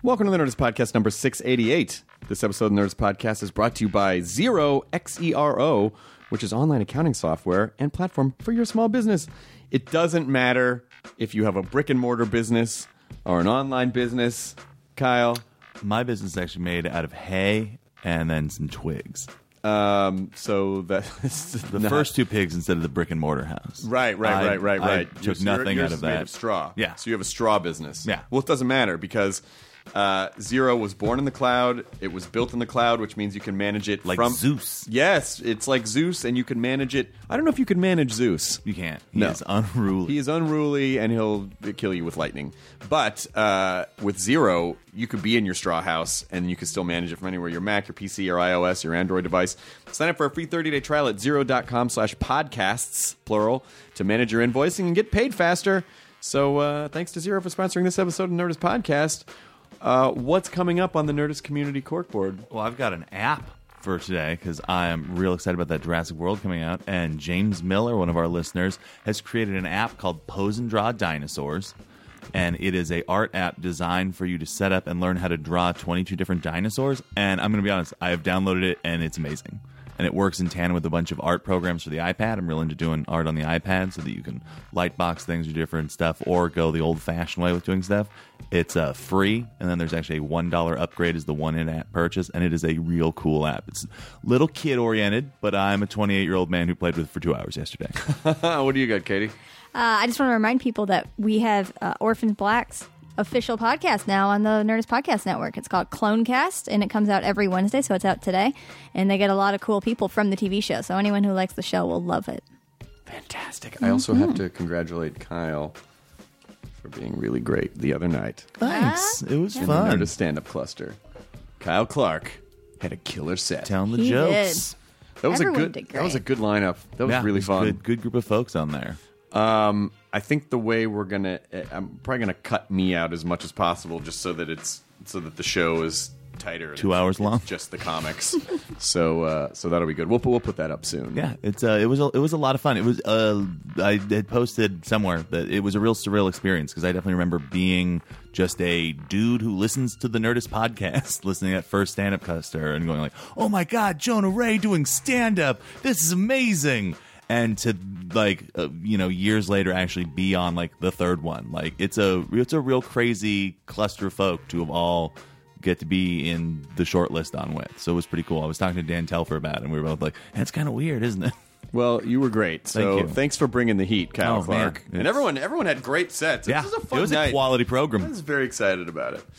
Welcome to the Nerdist Podcast number 688. This episode of the Nerdist Podcast is brought to you by Xero, Xero, which is online accounting software and platform for your small business. It doesn't matter if you have a brick and mortar business or an online business. Kyle? My business is actually made out of hay and then some twigs. So that the first two pigs instead of the brick and mortar house. Right. I took nothing out of that. Made of straw. Yeah. So you have a straw business. Yeah. Well, it doesn't matter because Xero was born in the cloud. It was built in the cloud, which means you can manage it like from Zeus. Yes, it's like Zeus, and you can manage it. I don't know if you can manage Zeus. You can't. He No. is unruly. He is unruly, and he'll kill you with lightning. But with Xero, you could be in your straw house, and you can still manage it from anywhere: your Mac, your PC, your iOS, your Android device. Sign up for a free 30-day trial at Xero.com/podcasts, plural, to manage your invoicing and get paid faster. So thanks to Xero for sponsoring this episode of Nerdist Podcast. What's coming up on the Nerdist Community Corkboard? Well, I've got an app for today because I am real excited about that Jurassic World coming out. And James Miller, one of our listeners, has created an app called Pose and Draw Dinosaurs. And it is a art app designed for you to set up and learn how to draw 22 different dinosaurs. And I'm going to be honest, I have downloaded it and it's amazing. And it works in tandem with a bunch of art programs for the iPad. I'm real into doing art on the iPad so that you can lightbox things or different stuff or go the old-fashioned way with doing stuff. It's free, and then there's actually a $1 upgrade as the one-in-app purchase, and it is a real cool app. It's a little kid-oriented, but I'm a 28-year-old man who played with it for 2 hours yesterday. What do you got, Katie? I just want to remind people that we have Orphans Black's official podcast now on the Nerdist Podcast Network. It's called Clonecast, and it comes out every Wednesday, so it's out today. And they get a lot of cool people from the TV show, so anyone who likes the show will love it. Fantastic. I also have to congratulate Kyle for being really great the other night. Thanks. It was In fun. the Nerdist stand-up cluster. Kyle Clark had a killer set. Telling the He jokes. That was Everyone a good. did That was a great. good lineup. That was Yeah, really it was fun. Good group of folks on there. I think the way we're gonna, I'm probably gonna cut me out as much as possible, just so that the show is tighter. 2 hours long. It's just the comics. so that'll be good. We'll put that up soon. Yeah, it was a lot of fun. It was I had posted somewhere that it was a real surreal experience because I definitely remember being just a dude who listens to the Nerdist Podcast, listening at first stand-up cluster and going like, "Oh my God, Jonah Ray doing stand-up! This is amazing!" And to years later actually be on like the third one. Like it's a real crazy cluster of folk to have all get to be in the short list on with. So it was pretty cool. I was talking to Dan Telfer about it, and we were both like, "That's kind of weird, isn't it?" Well, you were great. So Thank you. thanks for bringing the heat, Kyle Oh, Clark. man. And everyone had great sets. Yeah, This was a fun it was night. a quality I program. was very excited about it.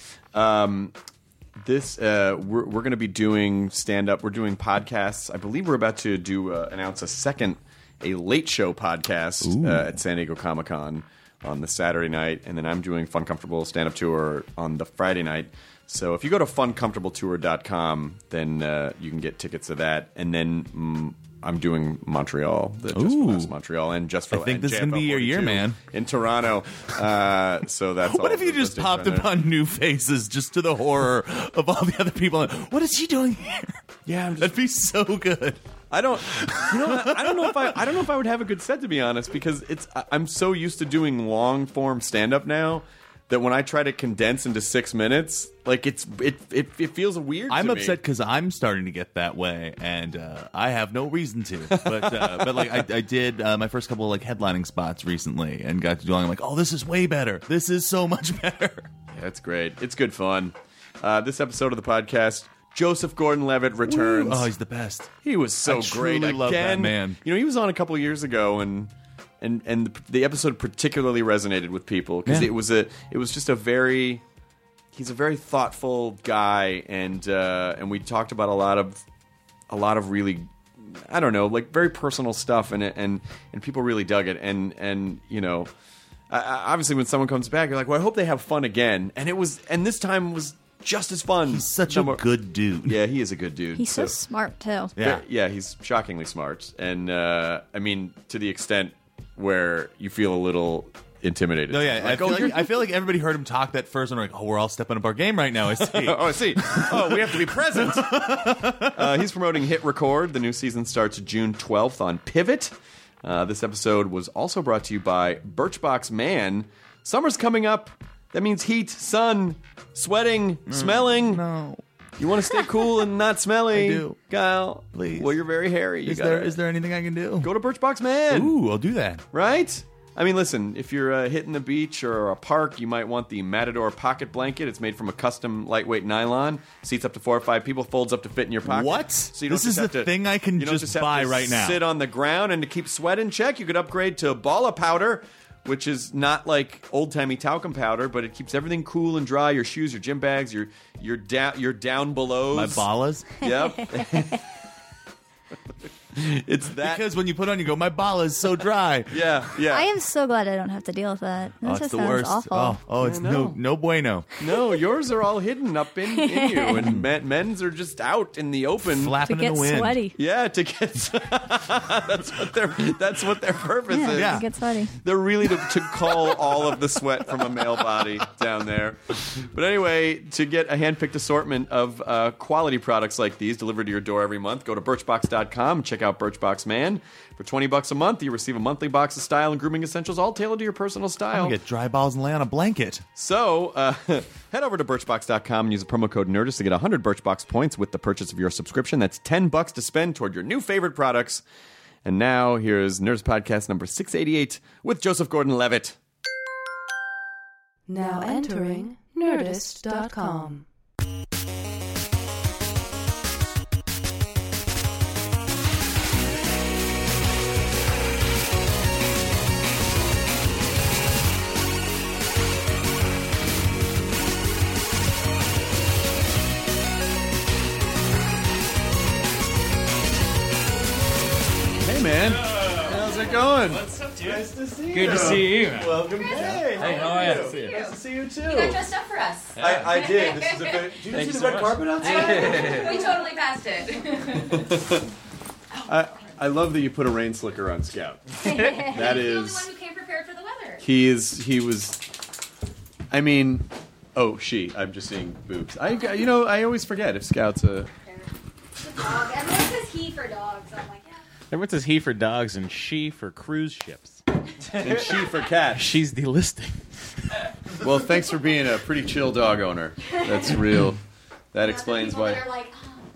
We're going to be doing stand-up. We're doing podcasts. I believe we're about to announce a late show podcast at San Diego Comic-Con on the Saturday night, and then I'm doing Fun Comfortable stand-up tour on the Friday night. So if you go to funcomfortabletour.com, then you can get tickets to that. And then I'm doing Montreal, the Just for Laughs Montreal, and Just for I think this is gonna be your year, man. in Toronto. So that's What if you just popped upon new faces just to the horror of all the other people? What is he doing here? Yeah, That'd be so good. I don't know if I would have a good set, to be honest, because I'm so used to doing long form stand up now that when I try to condense into 6 minutes, like it feels weird. I'm to upset because I'm starting to get that way, and I have no reason to. But like I did my first couple of like headlining spots recently, and got to doing. I'm like, oh, this is way better. This is so much better. Yeah, it's great. It's good fun. This episode of the podcast, Joseph Gordon-Levitt returns. Oh, he's the best. He was so I great truly again. love that man. You know, he was on a couple of years ago, and the episode particularly resonated with people because Yeah. it was just he's a very thoughtful guy, and we talked about a lot of really, I don't know, like very personal stuff, and people really dug it, and you know, obviously when someone comes back, you're like, well, I hope they have fun again, and this time was just as fun. He's such a good dude. Yeah, he is a good dude. He's so smart, too. Yeah. He's shockingly smart, and I mean, to the extent where you feel a little intimidated. No, yeah, Like, I feel like everybody heard him talk that first, and we're like, oh, we're all stepping up our game right now. I see. Oh, I see. Oh, we have to be present. He's promoting Hit Record. The new season starts June 12th on Pivot. This episode was also brought to you by Birchbox Man. Summer's coming up. That means heat, sun, sweating, smelling. No. You want to stay cool and not smelly. I do. Kyle. Please. Well, you're very hairy. Is there anything I can do? Go to Birchbox Man. Ooh, I'll do that. Right? I mean, listen, if you're hitting the beach or a park, you might want the Matador pocket blanket. It's made from a custom lightweight nylon. Seats up to 4 or 5 people, folds up to fit in your pocket. What? So you don't This is have the to- thing I can you don't just have buy to right now. Sit on the ground, and to keep sweat in check, you could upgrade to Balla powder, which is not like old-timey talcum powder, but it keeps everything cool and dry. Your shoes, your gym bags, your down belows. My ballas? Yep. It's that. Because when you put on, you go, my balla is so dry. Yeah. I am so glad I don't have to deal with that. That It's just the sounds worst. awful. It's I know. no bueno. No, yours are all hidden up in you, and men's are just out in the open. To Flapping get in the wind. sweaty. Yeah, to get that's what their purpose is. Yeah. To get sweaty. They're really to cull all of the sweat from a male body down there. But anyway, to get a hand-picked assortment of quality products like these delivered to your door every month, go to Birchbox.com and check out Birchbox Man. For $20 a month, you receive a monthly box of style and grooming essentials, all tailored to your personal I'm style. going to get dry balls and lay on a blanket. So, head over to Birchbox.com and use the promo code Nerdist to get 100 Birchbox points with the purchase of your subscription. That's $10 to spend toward your new favorite products. And now, here's Nerdist Podcast number 688 with Joseph Gordon-Levitt. Now entering Nerdist.com. Hey, man. How's it going? What's up, dude? Nice to see you. Good to see you. Welcome. Hey, how are you? Nice to see you, too. You got dressed up for us. I did. This is a bit. Did you Thank see you the so red much. carpet outside? We totally passed it. I love that you put a rain slicker on Scout. That He's the only is. one who came prepared for the weather. He was. I mean, she. I'm just seeing boobs. I always forget if Scout's a. Dog. Everyone says he for dogs. I'm like, yeah. Everyone says he for dogs and she for cruise ships. And she for cats. She's delisting. Well, thanks for being a pretty chill dog owner. That's real. That explains People why. that are like,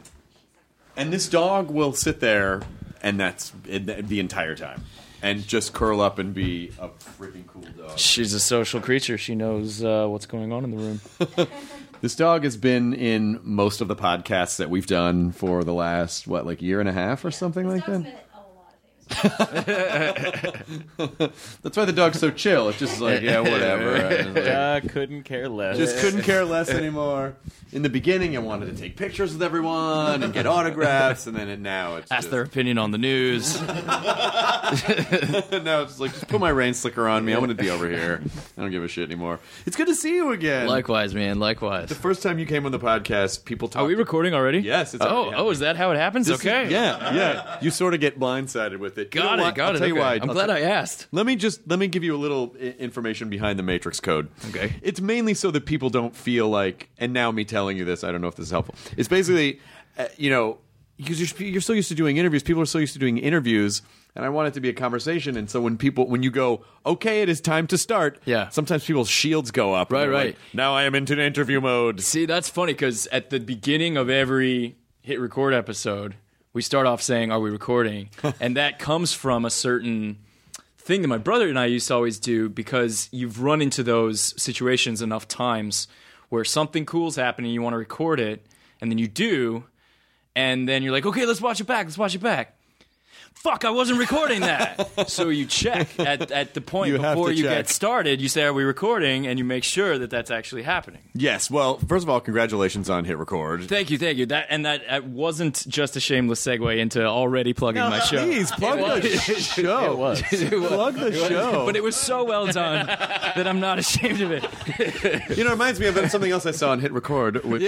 And this dog will sit there, and that's the entire time, and just curl up and be a freaking cool dog. She's a social creature. She knows what's going on in the room. This dog has been in most of the podcasts that we've done for the last, year and a half or something like dog's that? been at a lot of things. That's why the dog's so chill. It's just like, yeah, whatever. Couldn't care less. Just couldn't care less anymore. In the beginning, I wanted to take pictures with everyone and get autographs, and then now it's Ask just, their opinion on the news. now it's like, just put my rain slicker on me. I want to be over here. I don't give a shit anymore. It's good to see you again. Likewise, man. Likewise. The first time you came on the podcast, people talked. Are we recording already? Yes. It's already happening. is that how it happens? This is- Okay. yeah. You sort of get blindsided with it. You know Got what? it. Got I'll it. tell you Okay. why. I'm glad I asked. Let me give you a little information behind the Matrix code. Okay. It's mainly so that people don't feel like, and now me telling you this, I don't know if this is helpful. It's basically, because you're so used to doing interviews, people are so used to doing interviews, and I want it to be a conversation. And so when you go, okay, it is time to start. Yeah. Sometimes people's shields go up. and Right, they're right. like, now I am into interview mode. See, that's funny because at the beginning of every hit record episode, we start off saying, "Are we recording?" And that comes from a certain thing that my brother and I used to always do because you've run into those situations enough times where something cool's happening, you want to record it, and then you do, and then you're like, "Okay, let's watch it back. Let's watch it back." Fuck, I wasn't recording that. So you check at the point You have before to you check. get started. You say, "Are we recording?" And you make sure that that's actually happening. Yes. Well, first of all, congratulations on hit record. Thank you. That wasn't just a shameless segue into already plugging my show. Please plug the show. It was. Plug the show. But it was so well done that I'm not ashamed of it. You know, it reminds me of something else I saw on hit record, which.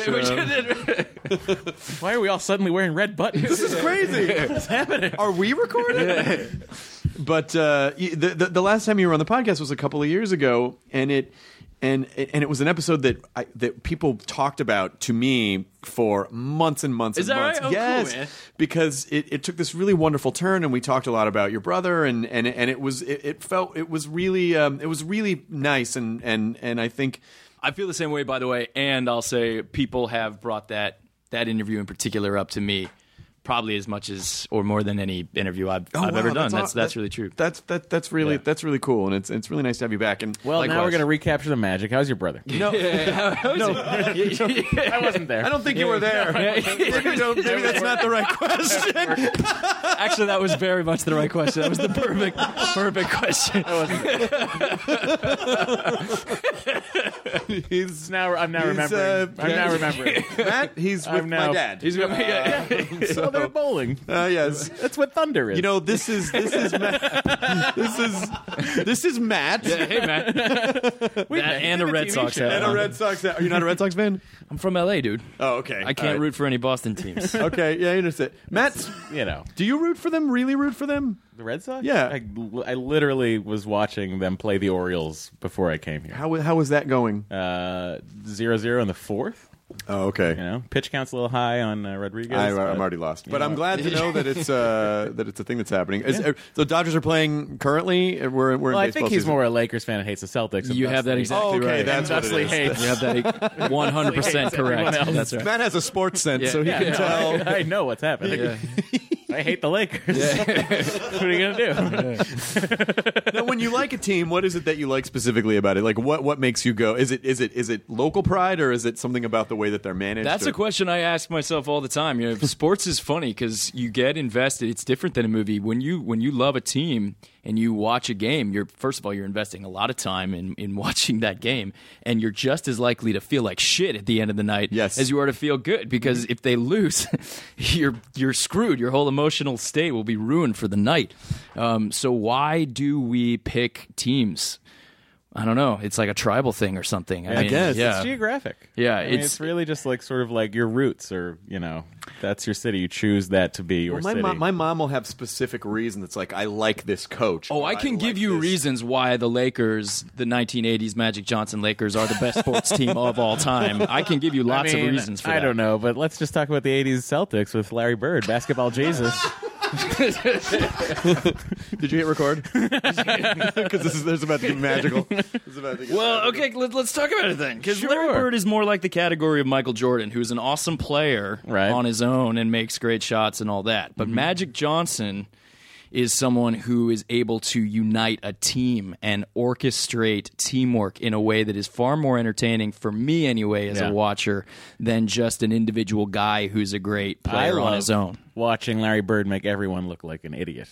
Why are we all suddenly wearing red buttons? This is crazy. What's happening? Are we recording? But the last time you were on the podcast was a couple of years ago, and And it was an episode that people talked about to me for months and months Is and that months. right? Oh, cool, yes, man. because it took this really wonderful turn, and we talked a lot about your brother, and it was really nice, and I think I feel the same way, by the way, and I'll say people have brought that interview in particular up to me probably as much as or more than any interview I've ever done. That's really true. That's really cool, and it's really nice to have you back. And Well, now we're going to recapture the magic. How's your brother? no, I wasn't there. I don't think you were there. Maybe that's not the right question. Actually, that was very much the right question. That was the perfect question. I'm now remembering. I'm now remembering. Matt, he's with my dad. He's got me. So they're bowling. Yes. That's what thunder is. You know, this is Matt. This is Matt. Yeah, hey, man. That and a Red Sox hat. And a Red Sox. Are you not a Red Sox fan? I'm from LA, dude. Oh, okay. I can't root for any Boston teams. Okay, yeah, I understand. Matt, do you root for them? Really root for them? the Red Sox? Yeah. I literally was watching them play the Orioles before I came here. How was that going? 0-0 in the fourth. Oh, okay. You know, pitch count's a little high on Rodriguez. I'm already lost, but I'm glad to know that it's a thing that's happening. So Dodgers are playing currently. We're in well, I baseball think he's season. more a Lakers fan and hates the Celtics. You have that exactly okay, right. that's what it Thusly is. hates. You have that 100% correct. That's right. Matt has a sports sense, so he Yeah, can no, tell. I know what's happening. I hate the Lakers. What are you gonna do? Now, when you like a team, what is it that you like specifically about it? Like, what makes you go? Is it local pride, or is it something about the way that they're managed? That's a question I ask myself all the time. You know, sports is funny because you get invested. It's different than a movie. When you love a team and you watch a game, first of all, you're investing a lot of time in watching that game, and you're just as likely to feel like shit at the end of the night as you are to feel good. Because if they lose, you're screwed. Your whole emotional state will be ruined for the night. So why do we pick teams? I don't know. It's like a tribal thing or something. I guess. Yeah. It's geographic. Yeah, I mean, it's really just like sort of like your roots, or that's your city. You choose that to be your city. My mom will have specific reasons. It's like, I like this coach. Oh, I can give you reasons why the Lakers, the 1980s Magic Johnson Lakers, are the best sports team of all time. I can give you lots of reasons for that. I don't know, but let's just talk about the 80s Celtics with Larry Bird, basketball Jesus. Did you hit record? Because there's about to get magical. Well, okay, let's talk about it then. Because Larry Bird is more like the category of Michael Jordan, who's an awesome player on his own and makes great shots and all that. But Magic Johnson is someone who is able to unite a team and orchestrate teamwork in a way that is far more entertaining for me anyway as a watcher than just an individual guy who's a great player on his own. Watching Larry Bird make everyone look like an idiot.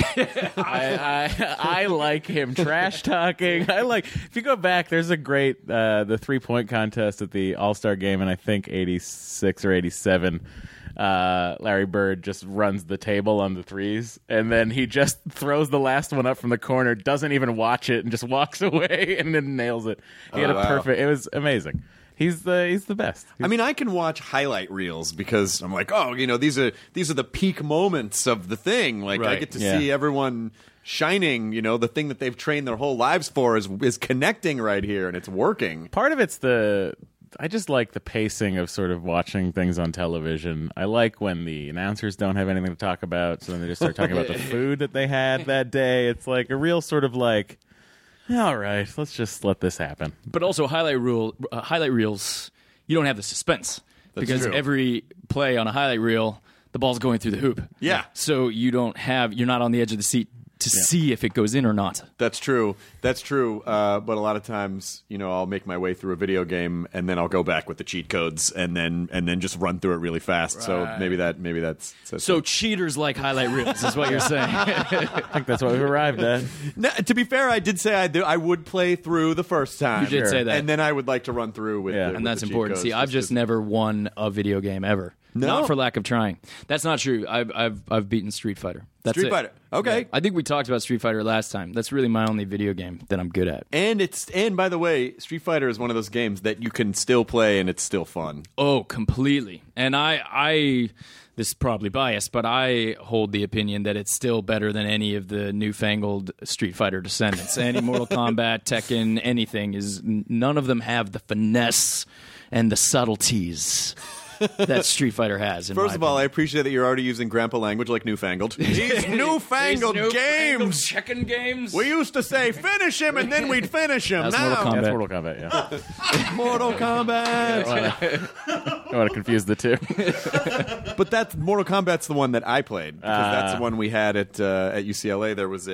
I like him trash talking. If you go back, there's a great the 3-point contest at the All-Star game in I think 86 or 87. Larry Bird just runs the table on the threes, and then he just throws the last one up from the corner, doesn't even watch it, and just walks away and then nails it. He had a perfect. It was amazing. He's the best. I mean, I can watch highlight reels because I'm like, these are the peak moments of the thing. Like, I get to see everyone shining. The thing that they've trained their whole lives for is connecting right here, and it's working. Part of it's I just like the pacing of sort of watching things on television. I like when the announcers don't have anything to talk about, so then they just start talking about the food that they had that day. It's like a real sort of like, all right, let's just let this happen. But also highlight reels, you don't have the suspense. Because true. every play on a highlight reel, the ball's going through the hoop. Yeah. So you're not on the edge of the seat to see if it goes in or not. That's true. But a lot of times, I'll make my way through a video game and then I'll go back with the cheat codes and then just run through it really fast. Right. So maybe that's so cheaters like highlight reels is what you're saying. I think that's what we've arrived at. Now, to be fair, I did say I would play through the first time. You did say that, and then I would like to run through with. And that's the cheat important. codes. See, I've just never won a video game ever. No? Not for lack of trying. That's not true. I've beaten Street Fighter. That's Street it. Fighter. Okay. Yeah. I think we talked about Street Fighter last time. That's really my only video game that I'm good at. And by the way, Street Fighter is one of those games that you can still play and it's still fun. Oh, completely. And this is probably biased, but I hold the opinion that it's still better than any of the newfangled Street Fighter descendants. Any Mortal Kombat, Tekken, anything is none of them have the finesse and the subtleties that Street Fighter has. First of all, I appreciate that you're already using grandpa language like newfangled. These newfangled games. Tekken games. We used to say finish him and then we'd finish him. That's Now Mortal Kombat. That's Mortal Kombat, yeah. Mortal Kombat. I want to confuse the two. But that's Mortal Kombat's the one that I played because that's the one we had at UCLA. There was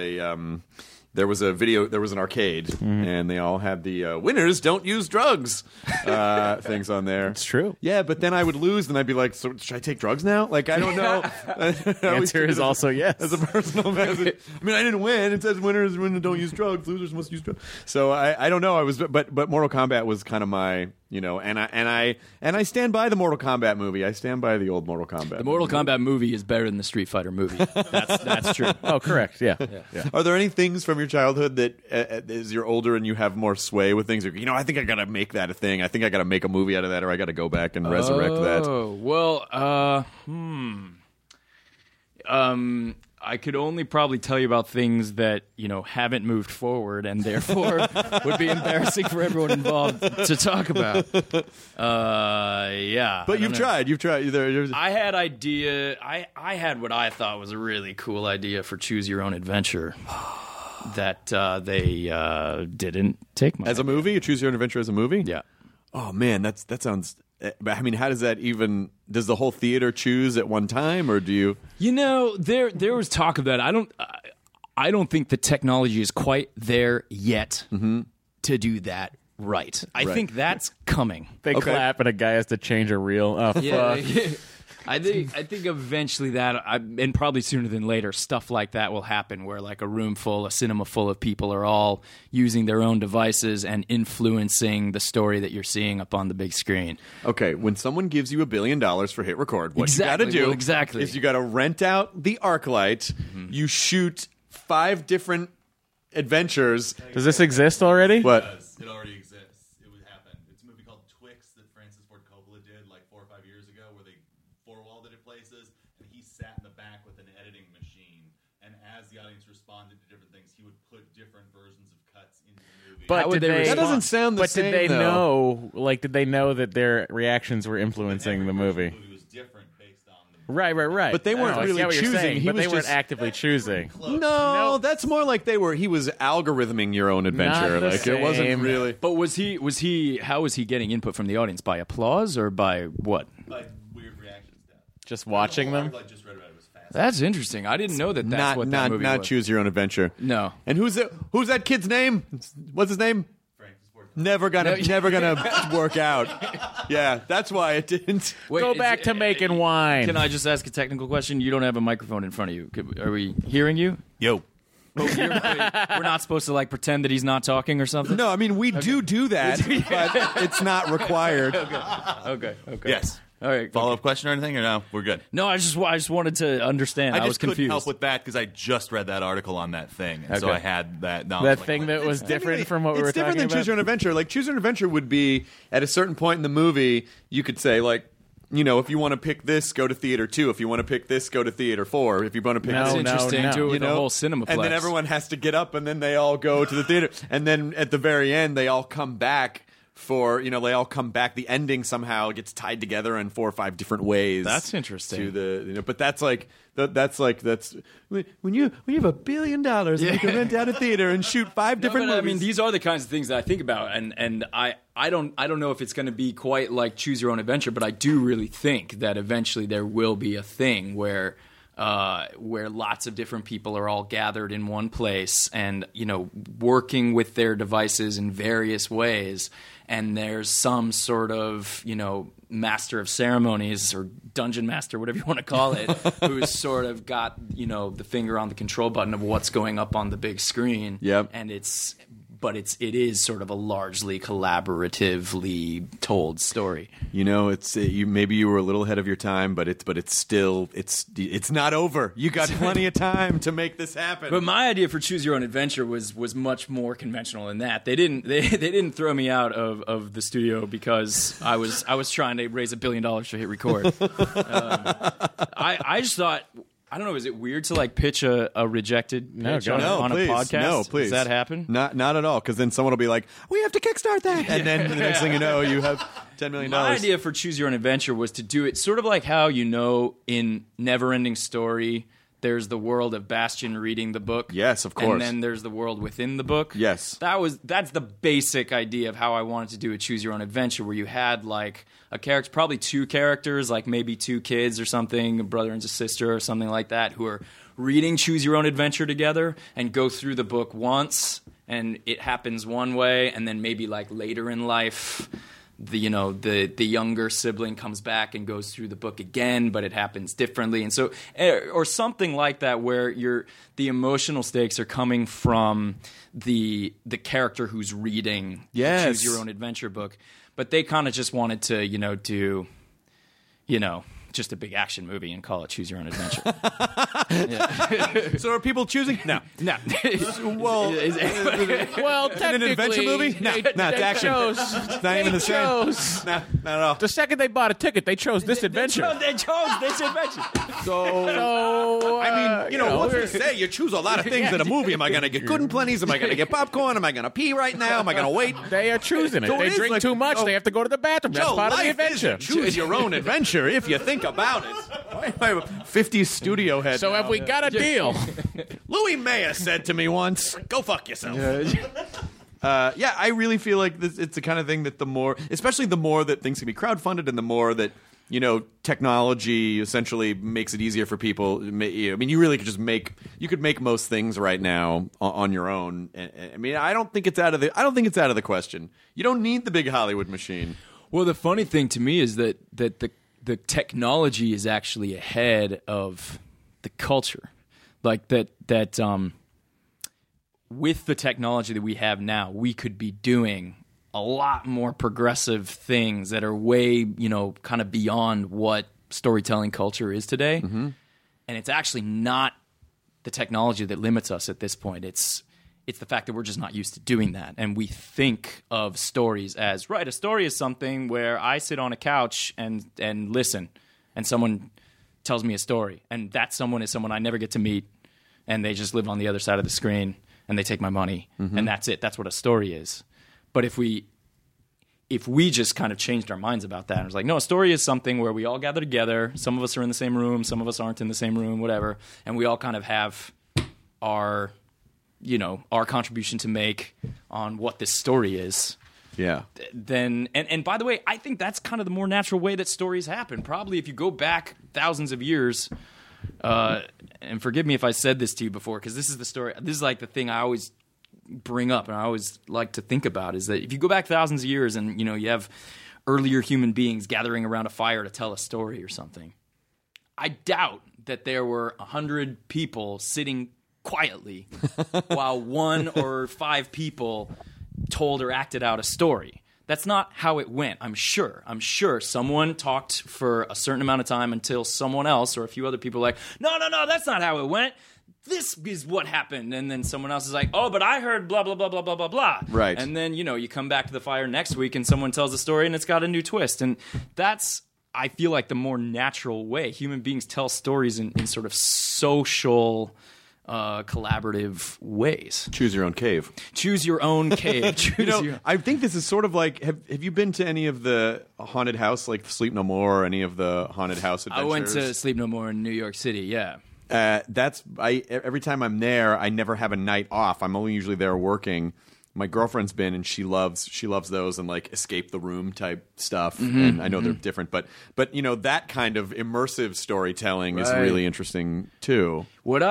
an arcade, and they all had the winners don't use drugs things on there. It's true. Yeah, but then I would lose, and I'd be like, so should I take drugs now? Like, I don't know. The answer is also yes. As a personal message. I mean, I didn't win. It says winners don't use drugs, losers must use drugs. So I don't know. But Mortal Kombat was kind of my, and I stand by the Mortal Kombat movie. I stand by the old Mortal Kombat. The Mortal Kombat movie is better than the Street Fighter movie. That's true. Oh, correct. Yeah. Are there any things from your childhood that, as you're older and you have more sway with things, I think I got to make that a thing. I think I got to make a movie out of that, or I got to go back and resurrect that. Oh, well, I could only probably tell you about things that, haven't moved forward and therefore would be embarrassing for everyone involved to talk about. Yeah. But you've tried. I had I had what I thought was a really cool idea for Choose Your Own Adventure that they didn't take my As a movie? You Choose Your Own Adventure as a movie? Yeah. Oh, man, that sounds... I mean, how does that even... Does the whole theater choose at one time, or do you... There was talk of that. I don't think the technology is quite there yet to do that right. I think that's coming. They clap and a guy has to change a reel. Oh, fuck. I think eventually that, and probably sooner than later, stuff like that will happen where like a cinema full of people are all using their own devices and influencing the story that you're seeing up on the big screen. Okay, when someone gives you $1 billion for hit record, what Exactly, you got to do well, exactly. is you got to rent out the ArcLight, you shoot 5 different adventures. Does this exist already? What? It already exists. It would happen. It's a movie called Twix that Francis Ford Coppola did like 4 or 5 years ago, where they four-walled it at places, and he sat in the back with an editing machine, and as the audience responded to different things, he would put different versions of cuts into the movie. But would did they they, respond? That doesn't sound the but same, did they though. know? Did they know that their reactions were influencing the movie? The movie was different based on the Right. But they weren't I really get what you're choosing. saying, He but was they weren't just- actively choosing. No, that's more like he was algorithming your own adventure. Not the Like it wasn't same. really. But how was he getting input from the audience? By applause or by what? like weird reaction stuff. Just watching them. I just read about it. It was fast. That's interesting. I didn't know that's what that movie not was. Choose Your Own Adventure. No. And who's that kid's name? What's his name? Francis Ford. Never gonna work out. Yeah, that's why it didn't. Wait, Go is back it- to making wine. Can I just ask a technical question? You don't have a microphone in front of you. Are we hearing you? Yo. We're not supposed to like pretend that he's not talking or something? No, I mean we do that, but it's not required. Okay. Yes. All right. Follow up question or anything, or no? We're good. No, I just wanted to understand. I just was couldn't confused. help with that because I just read that article on that thing, and so Okay. I had that knowledge. that like, thing that was different from what we It's were different talking than Choose Your about. Own Adventure. Like Choose Your Own Adventure would be at a certain point in the movie, you could say like, if you want to pick this, go to theater 2. If you want to pick this, go to theater 4. If you want to pick That's No, interesting. no. Do it with you the know? whole Cinemaplex. And then everyone has to get up, and then they all go to the theater, and then at the very end, they all come back for they all come back. The ending somehow gets tied together in 4 or 5 different ways. That's interesting. To the but that's when you have $1 billion and you can rent out a theater and shoot 5 different but, movies. I mean, these are the kinds of things that I think about, and I don't know if it's going to be quite like Choose Your Own Adventure, but I do really think that eventually there will be a thing where lots of different people are all gathered in one place and working with their devices in various ways, and there's some sort of master of ceremonies or dungeon master, whatever you want to call it, who's sort of got the finger on the control button of what's going up on the big screen. Yep. And it's but it is sort of a largely collaboratively told story. You know, it's maybe you were a little ahead of your time, but it's still not over. You got plenty of time to make this happen. But my idea for Choose Your Own Adventure was much more conventional than that. They didn't throw me out of the studio because I was trying to raise $1 billion to hit record. I just thought, I don't know, is it weird to like pitch a rejected pitch on please. a podcast? No, please. Does that happen? Not at all, because then someone will be like, we have to kickstart that. And then the next thing you know, you have $10 million. My idea for Choose Your Own Adventure was to do it sort of like how, you know, in Neverending Story, there's the world of Bastian reading the book. Yes, of course. And then there's the world within the book. Yes. That's the basic idea of how I wanted to do a Choose Your Own Adventure, where you had like a character, probably two characters, like maybe two kids or something, a brother and a sister or something like that, who are reading Choose Your Own Adventure together and go through the book once, and it happens one way, and then maybe like later in life, the younger sibling comes back and goes through the book again, but it happens differently. And so, or something like that, where the emotional stakes are coming from the character who's reading the Choose Your Own Adventure book. But they kind of just wanted to, do, just a big action movie and call it Choose Your Own Adventure. So are people choosing? No. Well, technically, an adventure movie? No, it's action. It's not even the same. No, not at all. The second they bought a ticket, they chose this adventure. They chose this adventure. So I mean, what's to say? You choose a lot of things in a movie. Am I going to get good and plenties? Am I going to get popcorn? Am I going to pee right now? Am I going to wait? They are choosing it. So They it is drink like- too much. They have to go to the bathroom. That's Joe, part of the life adventure. is choose your own adventure if you think about it. I'm a 50s studio head. So now. have we got a deal? Louis Mayer said to me once, "Go fuck yourself." I really feel like it's the kind of thing that especially the more that things can be crowdfunded, and the more that technology essentially makes it easier for people. I mean, you really could just make most things right now on your own. I mean, I don't think it's out of the question. You don't need the big Hollywood machine. Well, the funny thing to me is that the technology is actually ahead of the culture. Like that with the technology that we have now, we could be doing a lot more progressive things that are way, kind of beyond what storytelling culture is today. Mm-hmm. And it's actually not the technology that limits us at this point. It's the fact that we're just not used to doing that. And we think of stories as, right, a story is something where I sit on a couch and listen, and someone tells me a story. And that someone is someone I never get to meet, and they just live on the other side of the screen, and they take my money, and that's it. That's what a story is. But if we just kind of changed our minds about that and was like, no, a story is something where we all gather together. Some of us are in the same room. Some of us aren't in the same room, whatever. And we all kind of have our contribution to make on what this story is. Yeah. Then, and by the way, I think that's kind of the more natural way that stories happen. Probably if you go back thousands of years, and forgive me if I said this to you before, because this is the story. This is like the thing I always bring up and I always like to think about, is that if you go back thousands of years and you have earlier human beings gathering around a fire to tell a story or something, I doubt that there were 100 people sitting quietly while 1 or 5 people told or acted out a story. That's not how it went. I'm sure someone talked for a certain amount of time until someone else or a few other people were like, no, that's not how it went. This is what happened. And then someone else is like, oh, but I heard blah, blah, blah, blah, blah, blah, blah. Right. And then, you come back to the fire next week and someone tells a story and it's got a new twist. And that's, I feel like, the more natural way. Human beings tell stories in sort of social, collaborative ways. Choose your own cave. Choose your own cave. I think this is sort of like, have you been to any of the haunted house, like Sleep No More, or any of the haunted house adventures? I went to Sleep No More in New York City, yeah. Every time I'm there, I never have a night off. I'm only usually there working. My girlfriend's been, and she loves those and like escape the room type stuff. And I know they're different, but that kind of immersive storytelling is really interesting too. What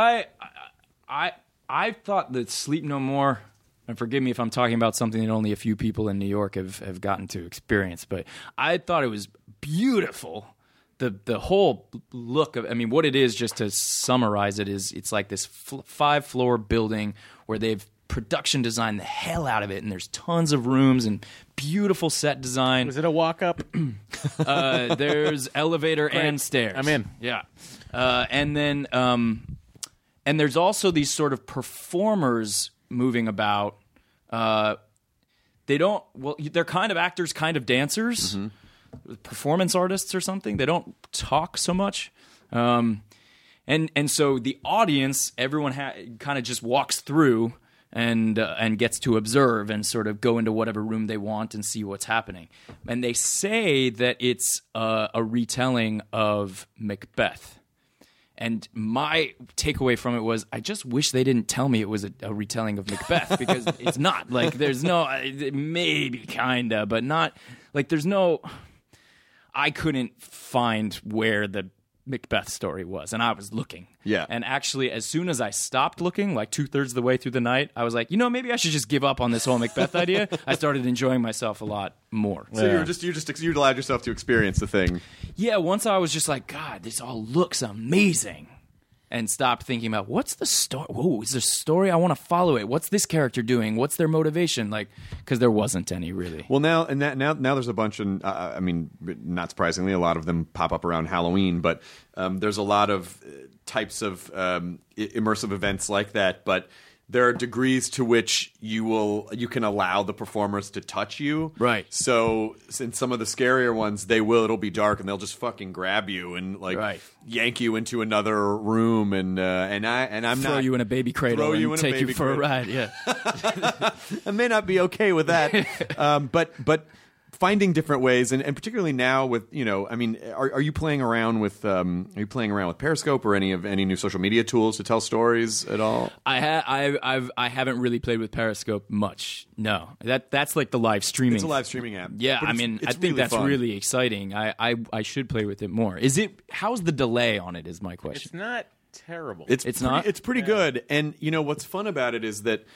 I thought that Sleep No More, and forgive me if I'm talking about something that only a few people in New York have gotten to experience, but I thought it was beautiful. The whole look of, what it is, just to summarize it, is it's like this 5-floor building where they've production design the hell out of it, and there's tons of rooms and beautiful set design. Was it a walk up? There's elevator and stairs. I'm in. Yeah, and then and there's also these sort of performers moving about. They're kind of actors, kind of dancers, performance artists or something. They don't talk so much. And so the audience, everyone kind of just walks through and gets to observe and sort of go into whatever room they want and see what's happening. And they say that it's a retelling of Macbeth. And my takeaway from it was, I just wish they didn't tell me it was a retelling of Macbeth, because it's not. Like, there's no, maybe kinda, but not, like, there's no, I couldn't find where the Macbeth story was, and I was looking. Yeah. And actually, as soon as I stopped looking, like 2/3 of the way through the night, I was like, maybe I should just give up on this whole Macbeth idea. I started enjoying myself a lot more. So you allowed yourself to experience the thing. Yeah, once I was just like, God, this all looks amazing. And stopped thinking about, what's the story? Whoa, is there a story? I want to follow it. What's this character doing? What's their motivation? Like, because there wasn't any, really. Well, now there's a bunch, and I mean, not surprisingly, a lot of them pop up around Halloween. But there's a lot of types of immersive events like that. But there are degrees to which you can allow the performers to touch you. Right. So in some of the scarier ones, it'll be dark and they'll just fucking grab you and yank you into another room and I'm throw not you in a baby cradle and take you for a ride. Yeah. I may not be okay with that. But finding different ways, and particularly now with, I mean, are you playing around with Periscope or any new social media tools to tell stories at all? I haven't really played with Periscope much. No, that's like the live streaming. It's a live streaming app. Yeah, But I mean, it's I think really that's fun. really exciting. I should play with it more. How's the delay on it? Is my question. It's not terrible. It's not? It's pretty good, and what's fun about it is that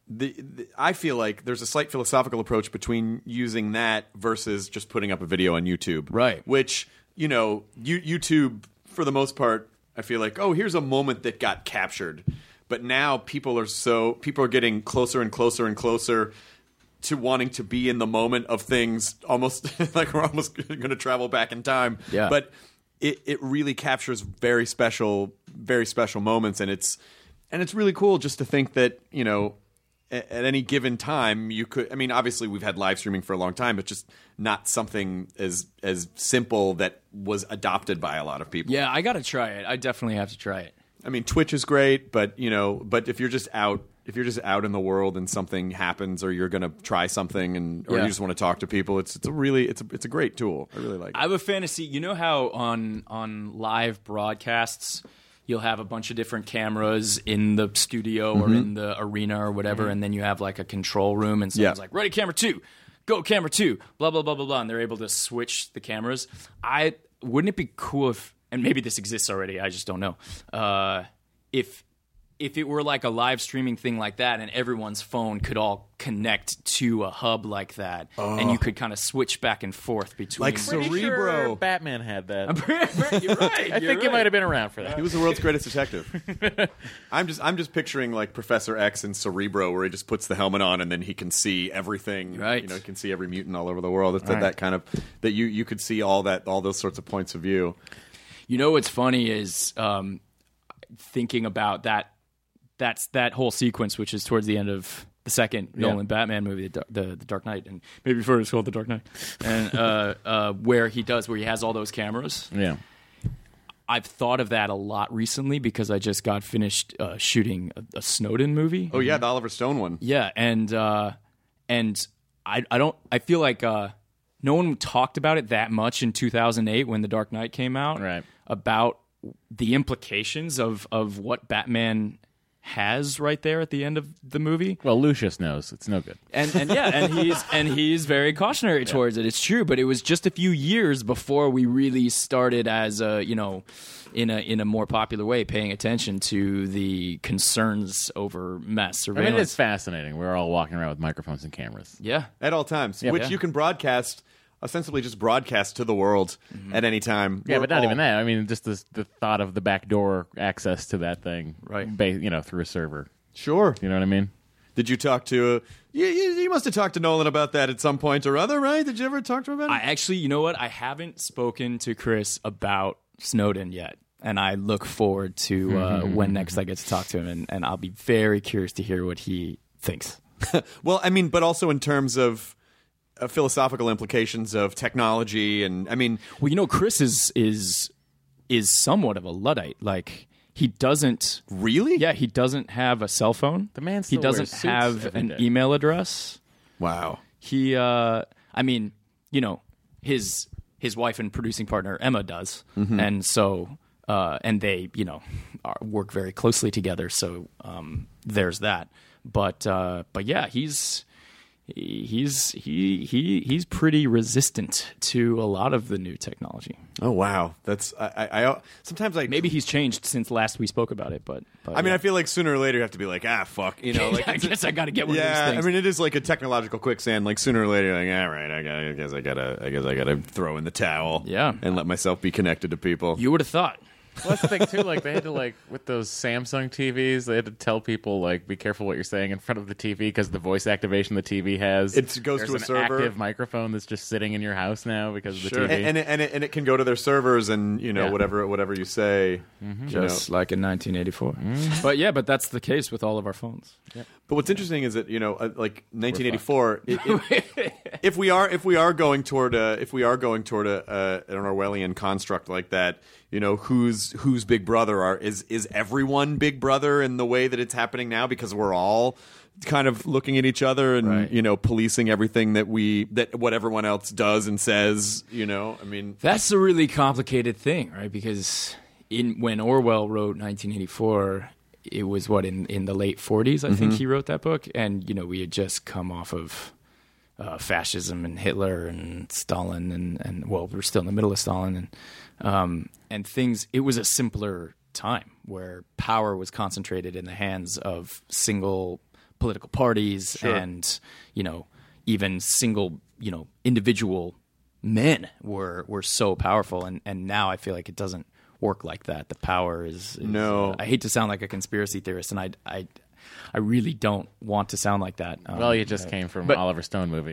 I feel like there's a slight philosophical approach between using that versus just putting up a video on YouTube. Right. Which, YouTube, for the most part, I feel like, here's a moment that got captured. But now people are getting closer and closer and closer to wanting to be in the moment of things, almost like we're almost going to travel back in time. Yeah. But it really captures very special moments, and it's really cool just to think that, at any given time, you could. I mean, obviously, we've had live streaming for a long time, but just not something as simple that was adopted by a lot of people. Yeah, I got to try it. I definitely have to try it. I mean, Twitch is great, but if you're just out in the world and something happens, or you're going to try something, or you just want to talk to people, it's a great tool. I really like it. I have a fantasy. You know how on live broadcasts, you'll have a bunch of different cameras in the studio or in the arena or whatever, and then you have like a control room, and someone's like, ready, camera 2, go, camera 2, blah, blah, blah, blah, blah, and they're able to switch the cameras. Wouldn't it be cool if, and maybe this exists already, I just don't know, if it were like a live streaming thing like that, and everyone's phone could all connect to a hub like that, and you could kind of switch back and forth between. Like Pretty Cerebro. sure Batman had that. You're right. I think he might have been around for that. He was the world's greatest detective. I'm just picturing like Professor X in Cerebro, where he just puts the helmet on and then he can see everything. Right. He can see every mutant all over the world. It's that kind of that you could see all those sorts of points of view. What's funny is thinking about that. That's that whole sequence, which is towards the end of the second Nolan Batman movie, the Dark Knight, and maybe before it was called The Dark Knight, and where he has all those cameras. Yeah. I've thought of that a lot recently because I just got finished shooting a Snowden movie. Oh yeah, the Oliver Stone one. Yeah, and I feel like no one talked about it that much in 2008 when The Dark Knight came out. Right. About the implications of what Batman has right there at the end of the movie. Well, Lucius knows it's no good, and he's very cautionary towards it. It's true, but it was just a few years before we really started as in a more popular way paying attention to the concerns over mass I surveillance. mean, it's fascinating. We're all walking around with microphones and cameras. Yeah, At all times, Yeah. which Yeah. you can broadcast. Ostensibly, just broadcast to the world at any time. Yeah, We're but not all- even that. I mean, just the thought of the backdoor access to that thing, Right. Through a server. Sure. You know what I mean? Did you talk to? You must have talked to Nolan about that at some point or other, right? Did you ever talk to him about it? I actually, you know what? I haven't spoken to Chris about Snowden yet. And I look forward to when next I get to talk to him. And I'll be very curious to hear what he thinks. Well, I mean, but also in terms of philosophical implications of technology. And I mean, Well, you know, Chris is somewhat of a Luddite. Like, he doesn't... really? Yeah, he doesn't have a cell phone. The man He still doesn't wears suits have every an day. email address. Wow. He, I mean, you know, his wife and producing partner Emma does, and so, and they, you know, work very closely together. So there's that. But yeah, he's pretty resistant to a lot of the new technology. Oh wow. That's I sometimes Maybe he's changed since last we spoke about it, but I mean, yeah. I feel like sooner or later you have to be like, fuck, you know, like I guess I got to get one of yeah, these things. I mean, it is like a technological quicksand. Like sooner or later, you're like, all right, I guess I gotta throw in the towel, Yeah. and let myself be connected to people. You would have thought. Well, that's the thing too. Like they had to with those Samsung TVs, they had to tell people be careful what you're saying in front of the TV because the voice activation the TV has. It goes There's to a an server. active microphone that's just sitting in your house now because of the Sure. TV. And it can go to their servers, and you know Yeah. whatever you say, Just like in 1984. But that's the case with all of our phones. But what's interesting is that like 1984, if we are going toward an Orwellian construct like that, you know, who's Big Brother is everyone Big Brother in the way that it's happening now, because we're all kind of looking at each other and Right. you know, policing everything that what everyone else does and says. You know, I mean, That's a really complicated thing, right? Because when Orwell wrote 1984, it was in the late 40s, I think he wrote that book, and you know, we had just come off of fascism and Hitler and Stalin, and well, we're still in the middle of Stalin, and things. It was a simpler time where power was concentrated in the hands of single political parties, and you know, even single, you know, individual men were so powerful, and now I feel like it doesn't work like that. The power is No. I hate to sound like a conspiracy theorist, and I really don't want to sound like that. well, you just came from Oliver Stone movie.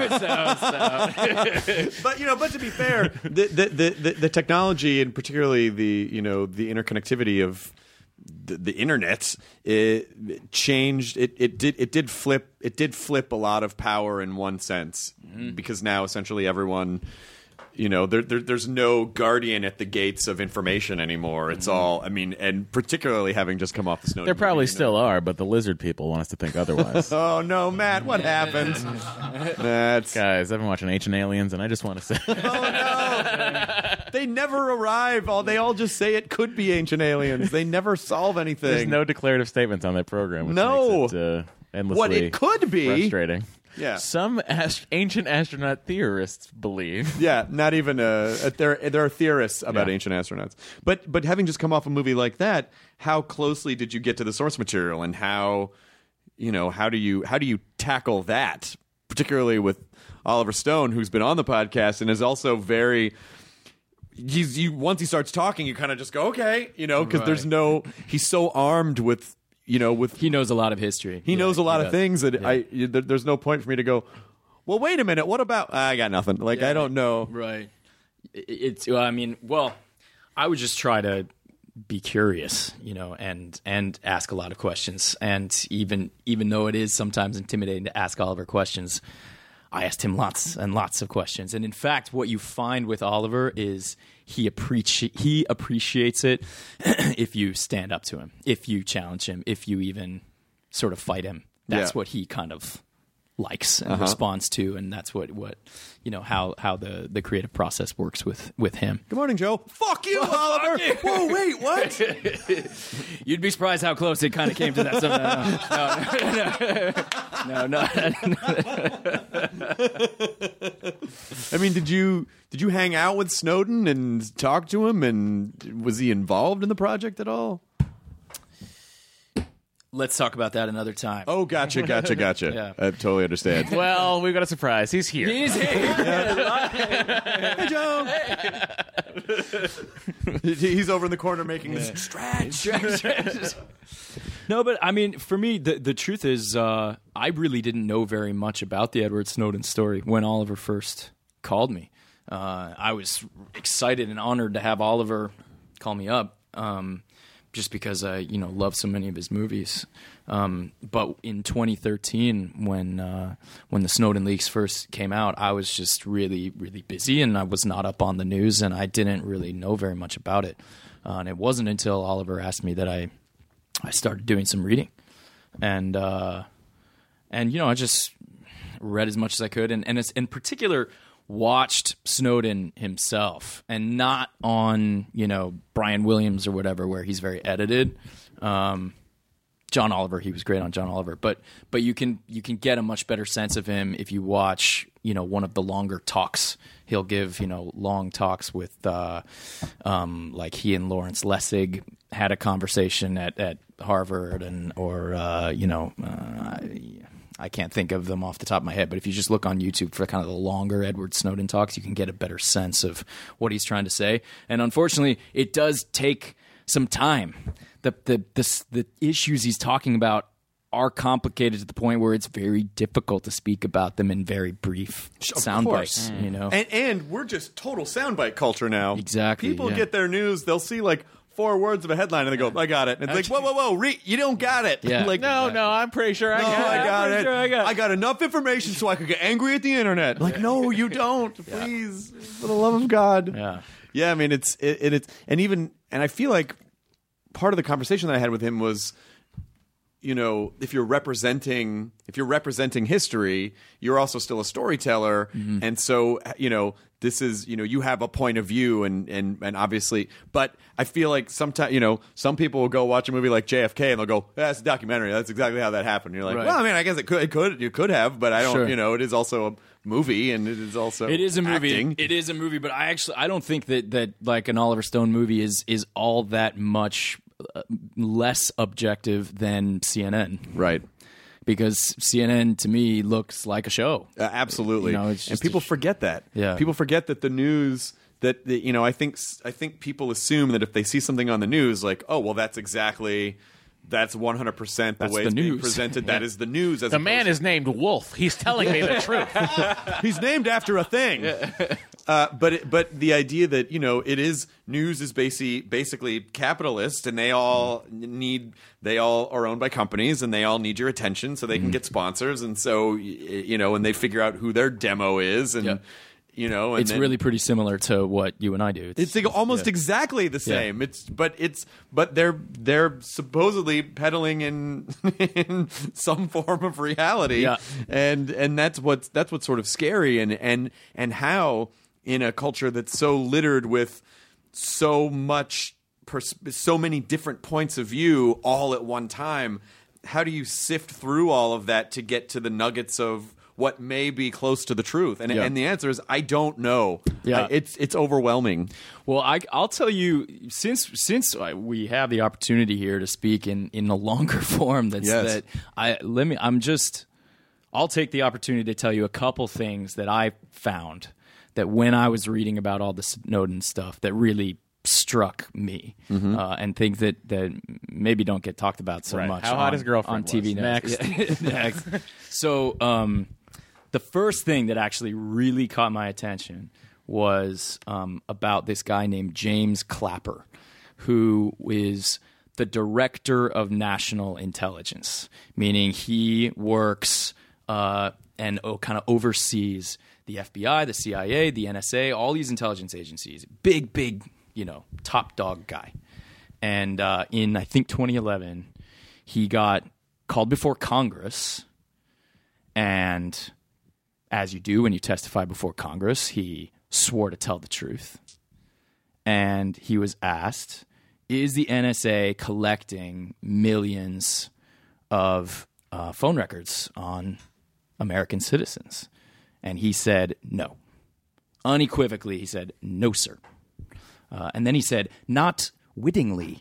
But you know, but to be fair, the technology, and particularly the interconnectivity of the internet, it changed. It did flip a lot of power in one sense, because now essentially everyone. You know, there's no guardian at the gates of information anymore. It's all, I mean, and particularly having just come off the Snowden. There probably movie, you know. still are, but the lizard people want us to think otherwise. Oh no, Matt! What happened? That's Guys, I've been watching Ancient Aliens, and I just want to say, oh no! They never arrive. They all just say it could be ancient aliens. They never solve anything. there's no declarative statements on that program. Which No. makes it, endlessly what it could be. frustrating. Yeah. Some ancient astronaut theorists believe. Yeah, not even there are theorists about Yeah. ancient astronauts. But having just come off a movie like that, how closely did you get to the source material, and how do you tackle that, particularly with Oliver Stone, who's been on the podcast and is also very once he starts talking, you kind of just go, okay, you know, because he's so armed with he knows a lot of history. he knows a lot of things that there's no point for me to go, well, wait a minute, what about, I got nothing. Like, I don't know. Right. I mean, I would just try to be curious, you know, and ask a lot of questions. And even though it is sometimes intimidating to ask Oliver questions, I asked him lots and lots of questions. And in fact, what you find with Oliver is he appreciates it if you stand up to him, if you challenge him, if you even sort of fight him. That's what he kind of likes and responds to, and that's what you know, how the creative process works with him. Good morning, Joe. Fuck you, Oliver. Whoa, wait, what? You'd be surprised how close it kind of came to that. No. I mean, did you hang out with Snowden and talk to him, and was he involved in the project at all? Let's talk about that another time. Oh, gotcha. Yeah. I totally understand. Well, we've got a surprise. He's here. He's here. Hey, Joe. He's over in the corner making this stretch. No, but I mean, for me, the truth is, I really didn't know very much about the Edward Snowden story when Oliver first called me. I was excited and honored to have Oliver call me up, just because I, love so many of his movies. But in 2013, when the Snowden leaks first came out, I was just really, really busy, and I was not up on the news, and I didn't really know very much about it. And it wasn't until Oliver asked me that I started doing some reading, and I just read as much as I could, and it's, in particular, watched Snowden himself, and not on Brian Williams or whatever, where he's very edited. John Oliver, he was great on John Oliver, but you can get a much better sense of him if you watch one of the longer talks. He'll give long talks with like he and Lawrence Lessig had a conversation at Harvard, I can't think of them off the top of my head, but if you just look on YouTube for kind of the longer Edward Snowden talks, you can get a better sense of what he's trying to say. And unfortunately, it does take some time. The issues he's talking about are complicated to the point where it's very difficult to speak about them in very brief sound bites. And we're just total soundbite culture now. Exactly. People get their news, they'll see like 4 words of a headline and they go, I got it. And it's like, whoa, you don't got it. Yeah. Like, No, I'm pretty sure I got it. I got enough information so I could get angry at the internet. Like, no, you don't. Please, for the love of God. Yeah. I mean, it's and I feel like part of the conversation that I had with him was, if you're representing history, you're also still a storyteller, and so this is you have a point of view, and obviously, but I feel like sometimes some people will go watch a movie like JFK and they'll go, that's a documentary, that's exactly how that happened. And you're like, right. well, I mean, I guess you could have, but I don't. Sure. It is also a movie, and it is also It is a movie. acting. It is a movie, but I don't think that like an Oliver Stone movie is all that much less objective than CNN. Right. Because CNN to me looks like a show. Absolutely. It's just and people forget that. Yeah. People forget that the news I think people assume that if they see something on the news, like, oh, well, that's 100% the That's way the it's being news. presented. That is the news. As The man is named Wolf. He's telling me the truth. he's named after a thing. But the idea that news is basically capitalist, and they all are owned by companies, and they all need your attention so they can get sponsors, and so and they figure out who their demo is, and Yeah. and It's then, really pretty similar to what you and I do. It's like almost exactly the same. But they're supposedly peddling in some form of reality. Yeah. And that's what's sort of scary, and how in a culture that's so littered with so many different points of view all at one time, how do you sift through all of that to get to the nuggets of what may be close to the truth? And the answer is, I don't know. Yeah. It's overwhelming. Well, I'll tell you, since we have the opportunity here to speak in a longer form, I'll take the opportunity to tell you a couple things that I found that when I was reading about all the Snowden stuff that really struck me, and things that maybe don't get talked about so Right. much. How hot his girlfriend on TV was. next. Next. Next. So the first thing that actually really caught my attention was about this guy named James Clapper, who is the director of national intelligence, meaning he works and kind of oversees the FBI, the CIA, the NSA, all these intelligence agencies. Big, top dog guy. And in, I think, 2011, he got called before Congress. And as you do when you testify before Congress, he swore to tell the truth. And he was asked, is the NSA collecting millions of phone records on American citizens? And he said no. Unequivocally, he said, no, sir. And then he said, not wittingly,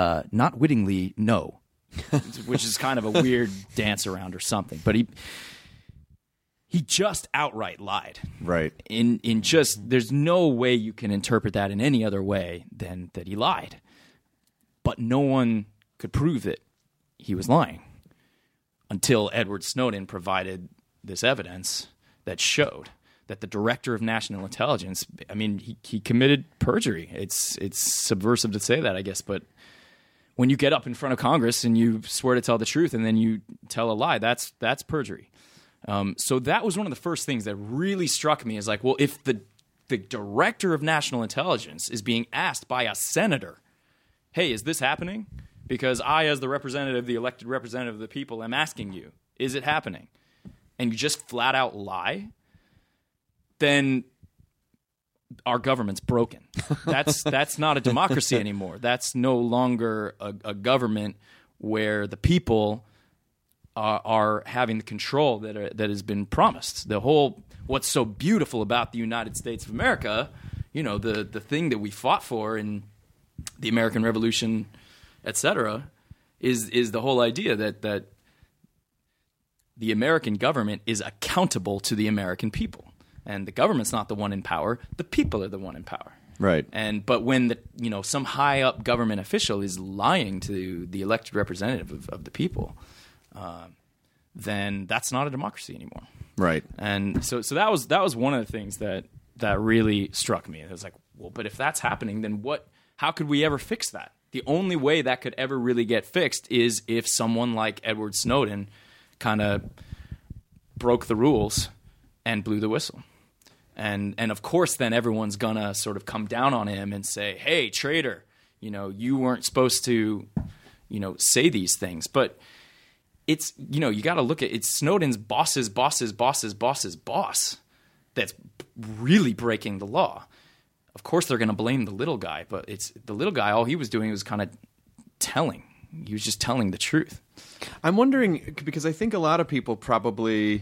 no. Which is kind of a weird dance around or something. But he just outright lied. Right. In just, there's no way you can interpret that in any other way than that he lied. But no one could prove it he was lying until Edward Snowden provided this evidence that showed that the director of national intelligence, I mean, he committed perjury. It's subversive to say that, I guess, but when you get up in front of Congress and you swear to tell the truth and then you tell a lie, that's perjury. So that was one of the first things that really struck me, is like, well, if the director of national intelligence is being asked by a senator, hey, is this happening? Because I, as the representative, the elected representative of the people, am asking you, is it happening? And you just flat out lie, then our government's broken. That's not a democracy anymore. That's no longer a government where the people are having the control that has been promised. What's so beautiful about the United States of America, you know, the thing that we fought for in the American Revolution, etc., is the whole idea that the American government is accountable to the American people. And the government's not the one in power; the people are the one in power. Right. But when some high up government official is lying to the elected representative of the people, then that's not a democracy anymore. Right. And so that was one of the things that really struck me. It was like, well, but if that's happening, then what? How could we ever fix that? The only way that could ever really get fixed is if someone like Edward Snowden kind of broke the rules and blew the whistle. And of course, then everyone's gonna sort of come down on him and say, "Hey, traitor! You weren't supposed to, say these things." But it's you got to look at it's Snowden's boss's boss that's really breaking the law. Of course, they're gonna blame the little guy, but it's the little guy. All he was doing was kind of telling. He was just telling the truth. I'm wondering, because I think a lot of people probably,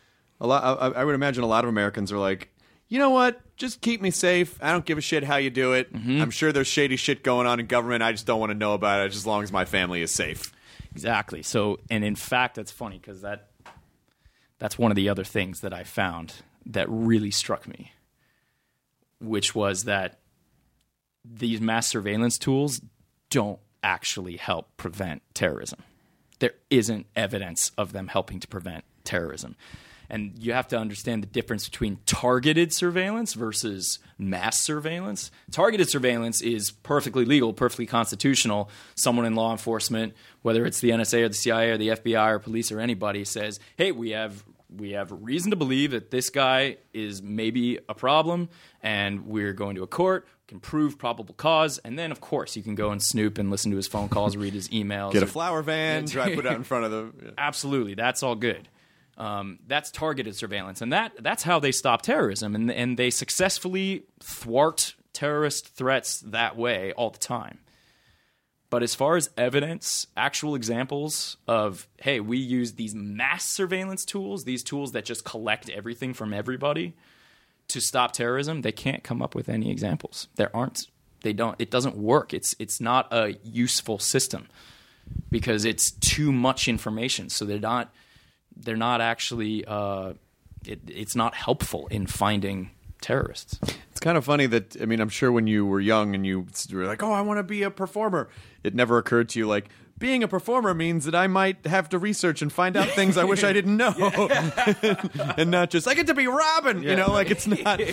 I would imagine a lot of Americans are like, you know what? Just keep me safe. I don't give a shit how you do it. Mm-hmm. I'm sure there's shady shit going on in government. I just don't want to know about it as long as my family is safe. Exactly. So, and in fact, that's funny because that's one of the other things that I found that really struck me, which was that these mass surveillance tools don't actually help prevent terrorism. There isn't evidence of them helping to prevent terrorism. And you have to understand the difference between targeted surveillance versus mass surveillance. Targeted surveillance is perfectly legal, perfectly constitutional. Someone in law enforcement, whether it's the NSA or the CIA or the FBI or police or anybody, says, hey, we have reason to believe that this guy is maybe a problem, and we're going to a court, can prove probable cause, and then, of course, you can go and snoop and listen to his phone calls, read his emails. Get a flower van, try to put it out in front of the... Yeah. Absolutely. That's all good. That's targeted surveillance, and that's how they stop terrorism, and they successfully thwart terrorist threats that way all the time. But as far as evidence, actual examples of, hey, we use these mass surveillance tools, these tools that just collect everything from everybody to stop terrorism, they can't come up with any examples. There aren't. They don't. It doesn't work. It's not a useful system because it's too much information. So they're not actually. It's not helpful in finding terrorists. It's kind of funny that, I mean, I'm sure when you were young and you were like, oh, I want to be a performer, it never occurred to you, like, being a performer means that I might have to research and find out things I wish I didn't know. And not just, I get to be Robin, like it's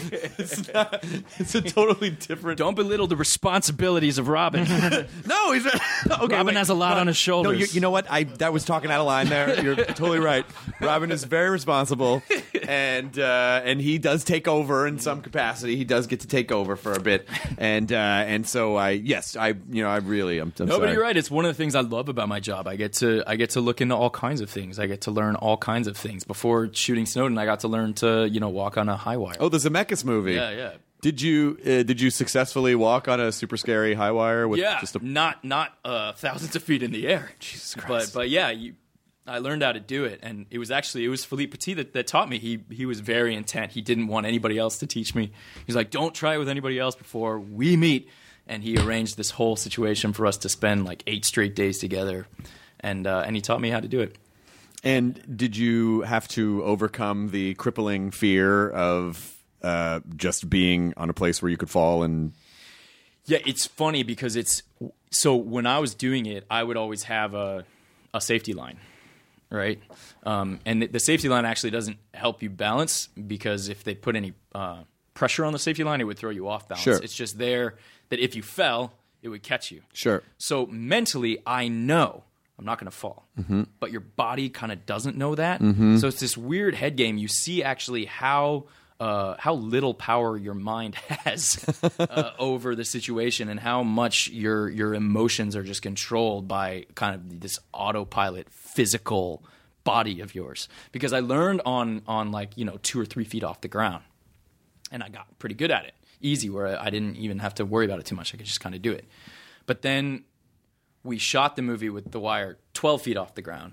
a totally different. Don't belittle the responsibilities of Robin. No, he's okay. Robin has a lot on his shoulders. No, you know what? That was talking out of line there. You're totally right. Robin is very responsible, and he does take over in some capacity. He does get to take over for a bit, and so I'm No, sorry. But you're right. It's one of the things I love about my job. I get to look into all kinds of things. I get to learn all kinds of things. Before shooting Snowden, I got to learn to walk on a high wire. Oh, the Zemeckis movie. Yeah. Did you successfully walk on a super scary high wire with just a not thousands of feet in the air? Jesus Christ. But yeah, I learned how to do it, and it was Philippe Petit that taught me. He was very intent. He didn't want anybody else to teach me. He's like, don't try it with anybody else before we meet. And he arranged this whole situation for us to spend like 8 straight days together, and he taught me how to do it. And did you have to overcome the crippling fear of just being on a place where you could fall? And yeah, it's funny because so when I was doing it, I would always have a a safety line, right? And the safety line actually doesn't help you balance, because if they put any pressure on the safety line, it would throw you off balance. Sure. It's just there that if you fell, it would catch you. Sure. So mentally, I know I'm not going to fall, but your body kind of doesn't know that. So it's this weird head game. You see actually how little power your mind has over the situation, and how much your emotions are just controlled by kind of this autopilot physical body of yours. Because I learned on 2 or 3 feet off the ground, and I got pretty good at it, easy, where I didn't even have to worry about it too much. I could just kind of do it. But then we shot the movie with The Wire 12 feet off the ground,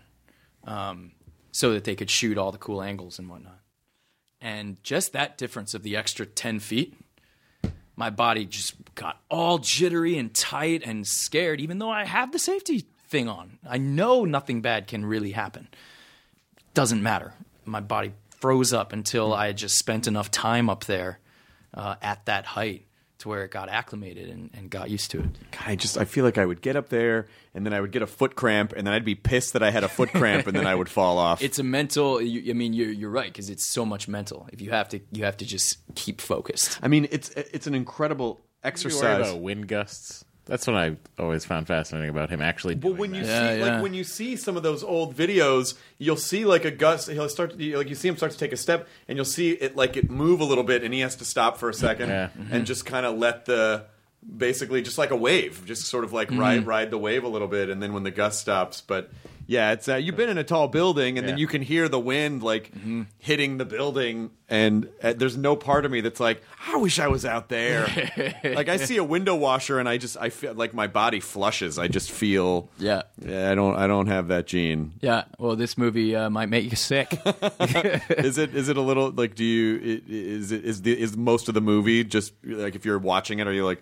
so that they could shoot all the cool angles and whatnot. And just that difference of the extra 10 feet, my body just got all jittery and tight and scared, even though I have the safety thing on. I know nothing bad can really happen. Doesn't matter. My body froze up until I had just spent enough time up there at that height to where it got acclimated and got used to it. I feel like I would get up there, and then I would get a foot cramp, and then I'd be pissed that I had a foot cramp, and then I would fall off. It's a mental. You're right, because it's so much mental. If you have to just keep focused. I mean, it's an incredible You worry exercise. about wind gusts. That's what I always found fascinating about him actually doing But when you that. see, like when you see some of those old videos, you'll see like a gust. He'll start to, like, you see him start to take a step, and you'll see it move a little bit, and he has to stop for a second and just kind of let basically just like a wave, just sort of like ride the wave a little bit, and then when the gust stops. But yeah, it's you've been in a tall building, and then you can hear the wind hitting the building, and there's no part of me that's like, I wish I was out there. Like I see a window washer, and I feel like my body flushes. I just feel I don't have that gene. Yeah. Well, this movie might make you sick. Is it a little like? Do you is most of the movie just like, if you're watching it, are you like?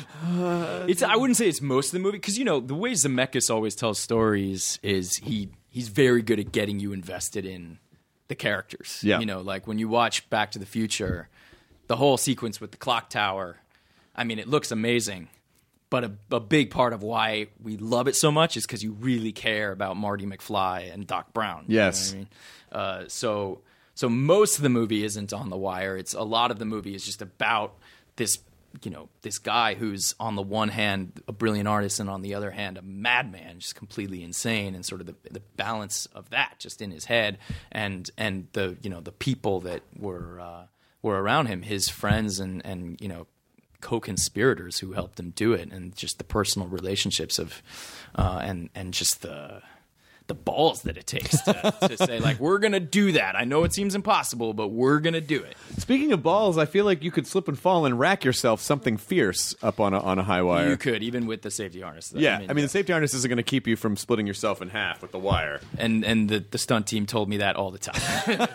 I wouldn't say it's most of the movie, because the way Zemeckis always tells stories is he's very good at getting you invested in the characters. Yeah. Like when you watch Back to the Future, the whole sequence with the clock tower, I mean, it looks amazing, but a big part of why we love it so much is because you really care about Marty McFly and Doc Brown. Yes. You know what I mean? So most of the movie isn't on The Wire. It's a lot of the movie is just about this guy who's on the one hand a brilliant artist, and on the other hand a madman, just completely insane, and sort of the balance of that just in his head, and the people that were around him, his friends and co-conspirators who helped him do it, and just the personal relationships of and just the balls that it takes to say, like, we're going to do that. I know it seems impossible, but we're going to do it. Speaking of balls, I feel like you could slip and fall and rack yourself something fierce up on a high wire. You could, even with the safety harness. Yeah, I mean the safety harness isn't going to keep you from splitting yourself in half with the wire. And the stunt team told me that all the time.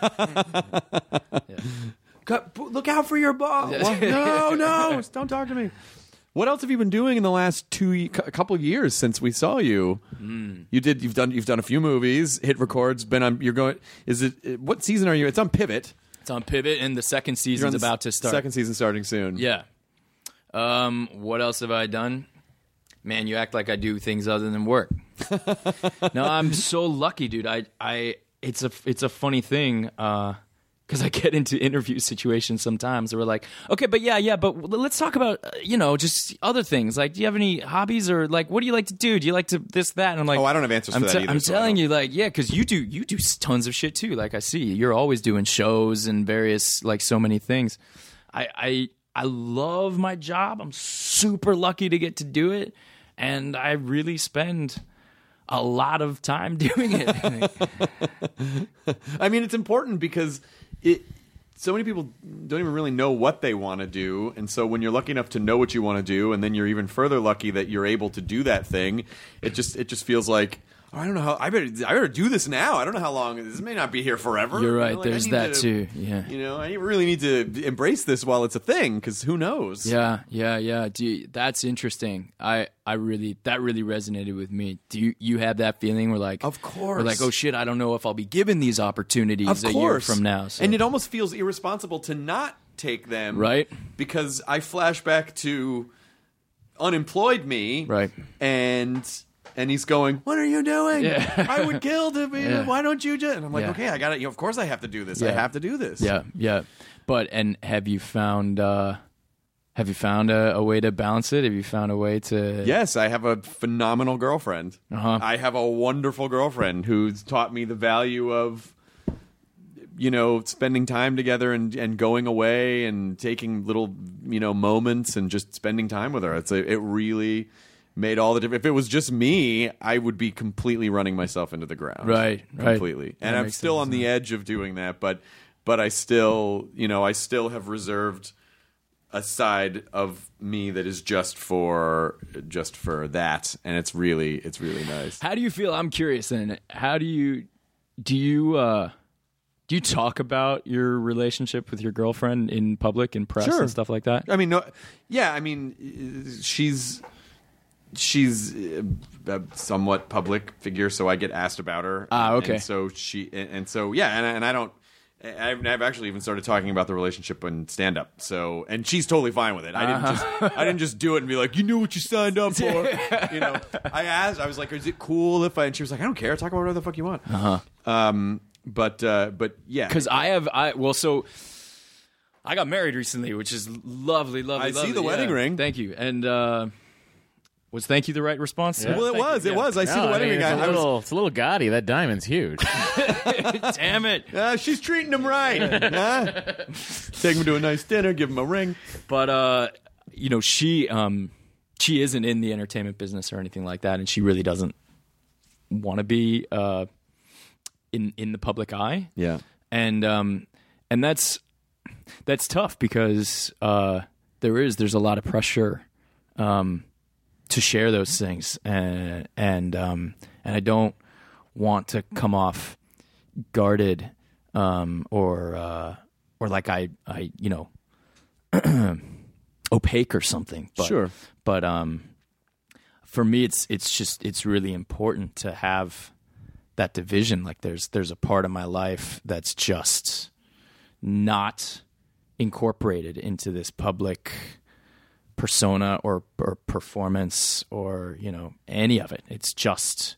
Look out for your ball. No, don't talk to me. What else have you been doing in the last couple of years since we saw you? You've done a few movies, hit records, been on. You're going. Is it what season are you? It's on Pivot. It's on Pivot, and the second season's about to start. Second season starting soon. Yeah. What else have I done? Man, you act like I do things other than work. No, I'm so lucky, dude. It's a funny thing. Because I get into interview situations sometimes where we're like, okay, but but let's talk about, just other things. Like, do you have any hobbies, or like, what do you like to do? Do you like to this, that? And I'm like, I don't have answers for that either. I'm telling you, like, yeah, because you do tons of shit too. Like, I see you're always doing shows and various, like, so many things. I love my job. I'm super lucky to get to do it, and I really spend a lot of time doing it. I mean, it's important because so many people don't even really know what they want to do, and so when you're lucky enough to know what you want to do, and then you're even further lucky that you're able to do that thing, it just feels like, I don't know how I better do this now. I don't know how long this may not be here forever. You're right. There's that too. Yeah. I really need to embrace this while it's a thing, because who knows? Yeah. That's interesting. That really resonated with me. Do you have that feeling where, like, of course, we're like, oh shit, I don't know if I'll be given these opportunities a year from now. So. And it almost feels irresponsible to not take them, right? Because I flash back to unemployed me, right, and And he's going, "What are you doing? Yeah. I would kill to be. Yeah. Why don't you just?" And I'm like, Yeah. "Okay, I got it. Of course, I have to do this. I Yeah. have to do this." Yeah. But have you found a way to balance it? Have you found a way to? Yes, I have a phenomenal girlfriend. Uh-huh. I have a wonderful girlfriend who's taught me the value of, spending time together and going away and taking little, moments and just spending time with her. It really made all the difference. If it was just me, I would be completely running myself into the ground. Right. Completely. That And I'm makes still sense, on the edge of doing that, but I still have reserved a side of me that is just for that, and it's really nice. How do you feel? I'm curious. Then, how do you talk about your relationship with your girlfriend in public, in press, Sure. and stuff like that? I mean, no, yeah. I mean, she's a somewhat public figure, so I get asked about her. Okay. And so yeah, and I don't. I've actually even started talking about the relationship in stand up. So, and she's totally fine with it. I didn't just do it and be like, "You knew what you signed up for." I was like, "Is it cool if I?" And she was like, "I don't care. Talk about whatever the fuck you want." But yeah, Because I got married recently, which is lovely. I see the wedding ring. Thank you. And was "thank you" the right response? Yeah. well, it was. I see the wedding ring. It's a little gaudy. That diamond's huge. Damn it! She's treating him right. Huh? Take him to a nice dinner. Give him a ring. But she isn't in the entertainment business or anything like that, and she really doesn't want to be in the public eye. Yeah. And that's tough because there's a lot of pressure to share those things, and I don't want to come off guarded or like I opaque or something. But, Sure. But for me, it's really important to have that division. Like there's a part of my life that's just not incorporated into this public persona or performance or any of it. It's just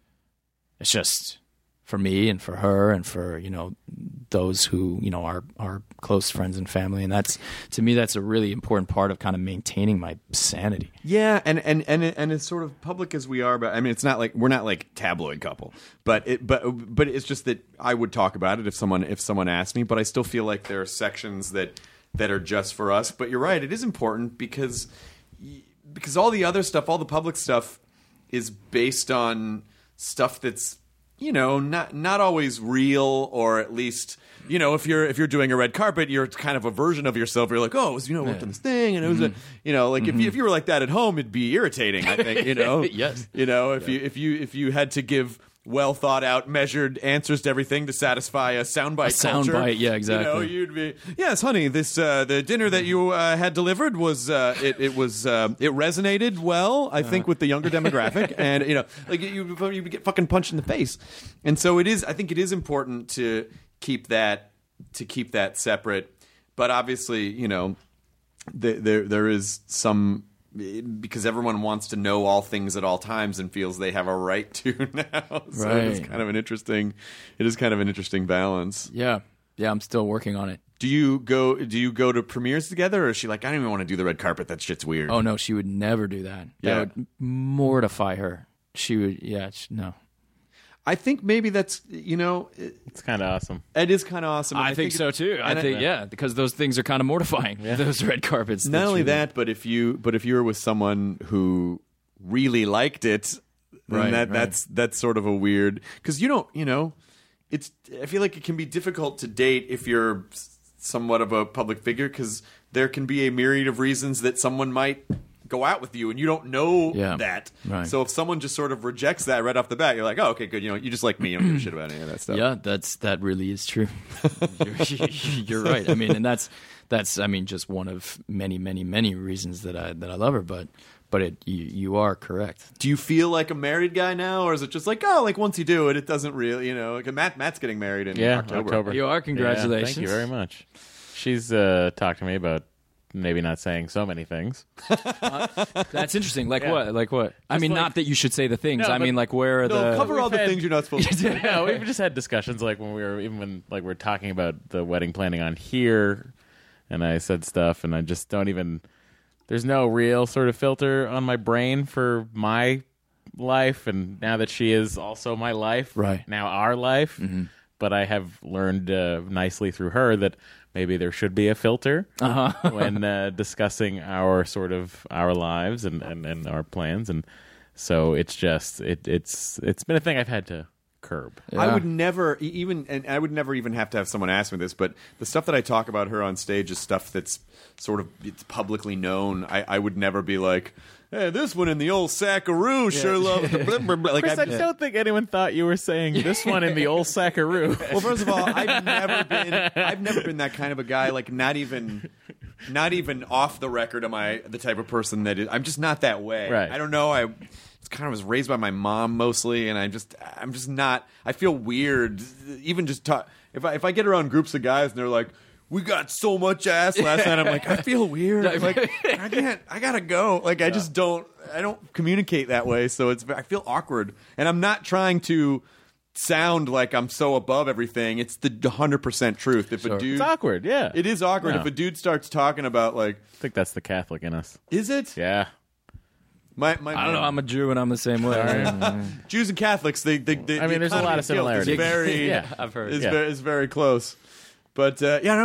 for me and for her and for those who are close friends and family, and that's, to me, that's a really important part of kind of maintaining my sanity. Yeah, and as sort of public as we are, but I mean, it's not like we're not like tabloid couple, but it's just that I would talk about it if someone asked me, but I still feel like there are sections that are just for us. But you're right, it is important because all the other stuff, all the public stuff, is based on stuff that's not always real, or at least if you're doing a red carpet, you're kind of a version of yourself. You're like, oh, it was, worked on this thing, and it was if you were like that at home, it'd be irritating. I think Yes. If you had to give well thought out, measured answers to everything to satisfy a soundbite culture. Soundbite, yeah, exactly. You'd be, yes, honey, this the dinner that you had delivered was it resonated well, I think, with the younger demographic, and you get fucking punched in the face, and so it is. I think it is important to keep that separate, but obviously, there is some. Because everyone wants to know all things at all times and feels they have a right to now. So Right. it is kind of an interesting balance. Yeah, I'm still working on it. Do you go to premieres together, or is she like, I don't even want to do the red carpet, that shit's weird? Oh no, she would never do that. Yeah. That would mortify her. She would, no. I think maybe that's It's kind of awesome. it is kind of awesome. I think so too. I think because those things are kind of mortifying. Those red carpets. Not That's only really- that, but if you were with someone who really liked it, then Right. that's sort of a weird, because it's, I feel like it can be difficult to date if you're somewhat of a public figure, because there can be a myriad of reasons that someone might go out with you and you don't know that. Right. So if someone just sort of rejects that right off the bat, you're like, oh, okay, good. You just like me. You don't give a shit about any of that stuff. Yeah, that really is true. You're right. I mean, and that's just one of many, many, many reasons that I love her. But you are correct. Do you feel like a married guy now, or is it just like, oh, like once you do it, it doesn't really, like Matt's getting married in October. You are. Congratulations. Yeah, thank you very much. She's talked to me about maybe not saying so many things. That's interesting. Like Yeah. what? Like what? I mean, like- not that you should say the things. No, I mean, but- like where are No, the cover all the had- things you're not supposed to say. No, we've just had discussions like when we're talking about the wedding planning on here, and I said stuff, and I just don't even. There's no real sort of filter on my brain for my life, and now that she is also my life, Right. now our life. But I have learned nicely through her that maybe there should be a filter when discussing our lives and our plans, and so it's just it's been a thing I've had to curb. I would never and I would never even have to have someone ask me this, but the stuff that I talk about her on stage is stuff that's sort of it's publicly known. I would never be like, hey, this one in the old sackaroo sure loves the blah, blah, blah. Like, Chris, I don't think anyone thought you were saying this one in the old sackaroo. well, first of all, I've never been that kind of a guy. Like, not even off the record am I the type of person that is. I'm just not that way. Right. I don't know. I kind of was raised by my mom mostly, and I'm just not. I feel weird. Even just talk. If I get around groups of guys and they're like, we got so much ass last night. I'm like, I feel weird. I'm like, I can't. I gotta go. Like, I just don't. I don't communicate that way. So I feel awkward, and I'm not trying to sound like I'm so above everything. It's the 100% truth. If a dude, It's awkward, yeah. it is awkward. No. If a dude starts talking about like, I think that's the Catholic in us. is it? Yeah. My I don't know. I'm a Jew and I'm the same way. Jews and Catholics. They I mean, there's a lot of similarities. It's very, Yeah. I've heard. It's, Yeah. it's very close. But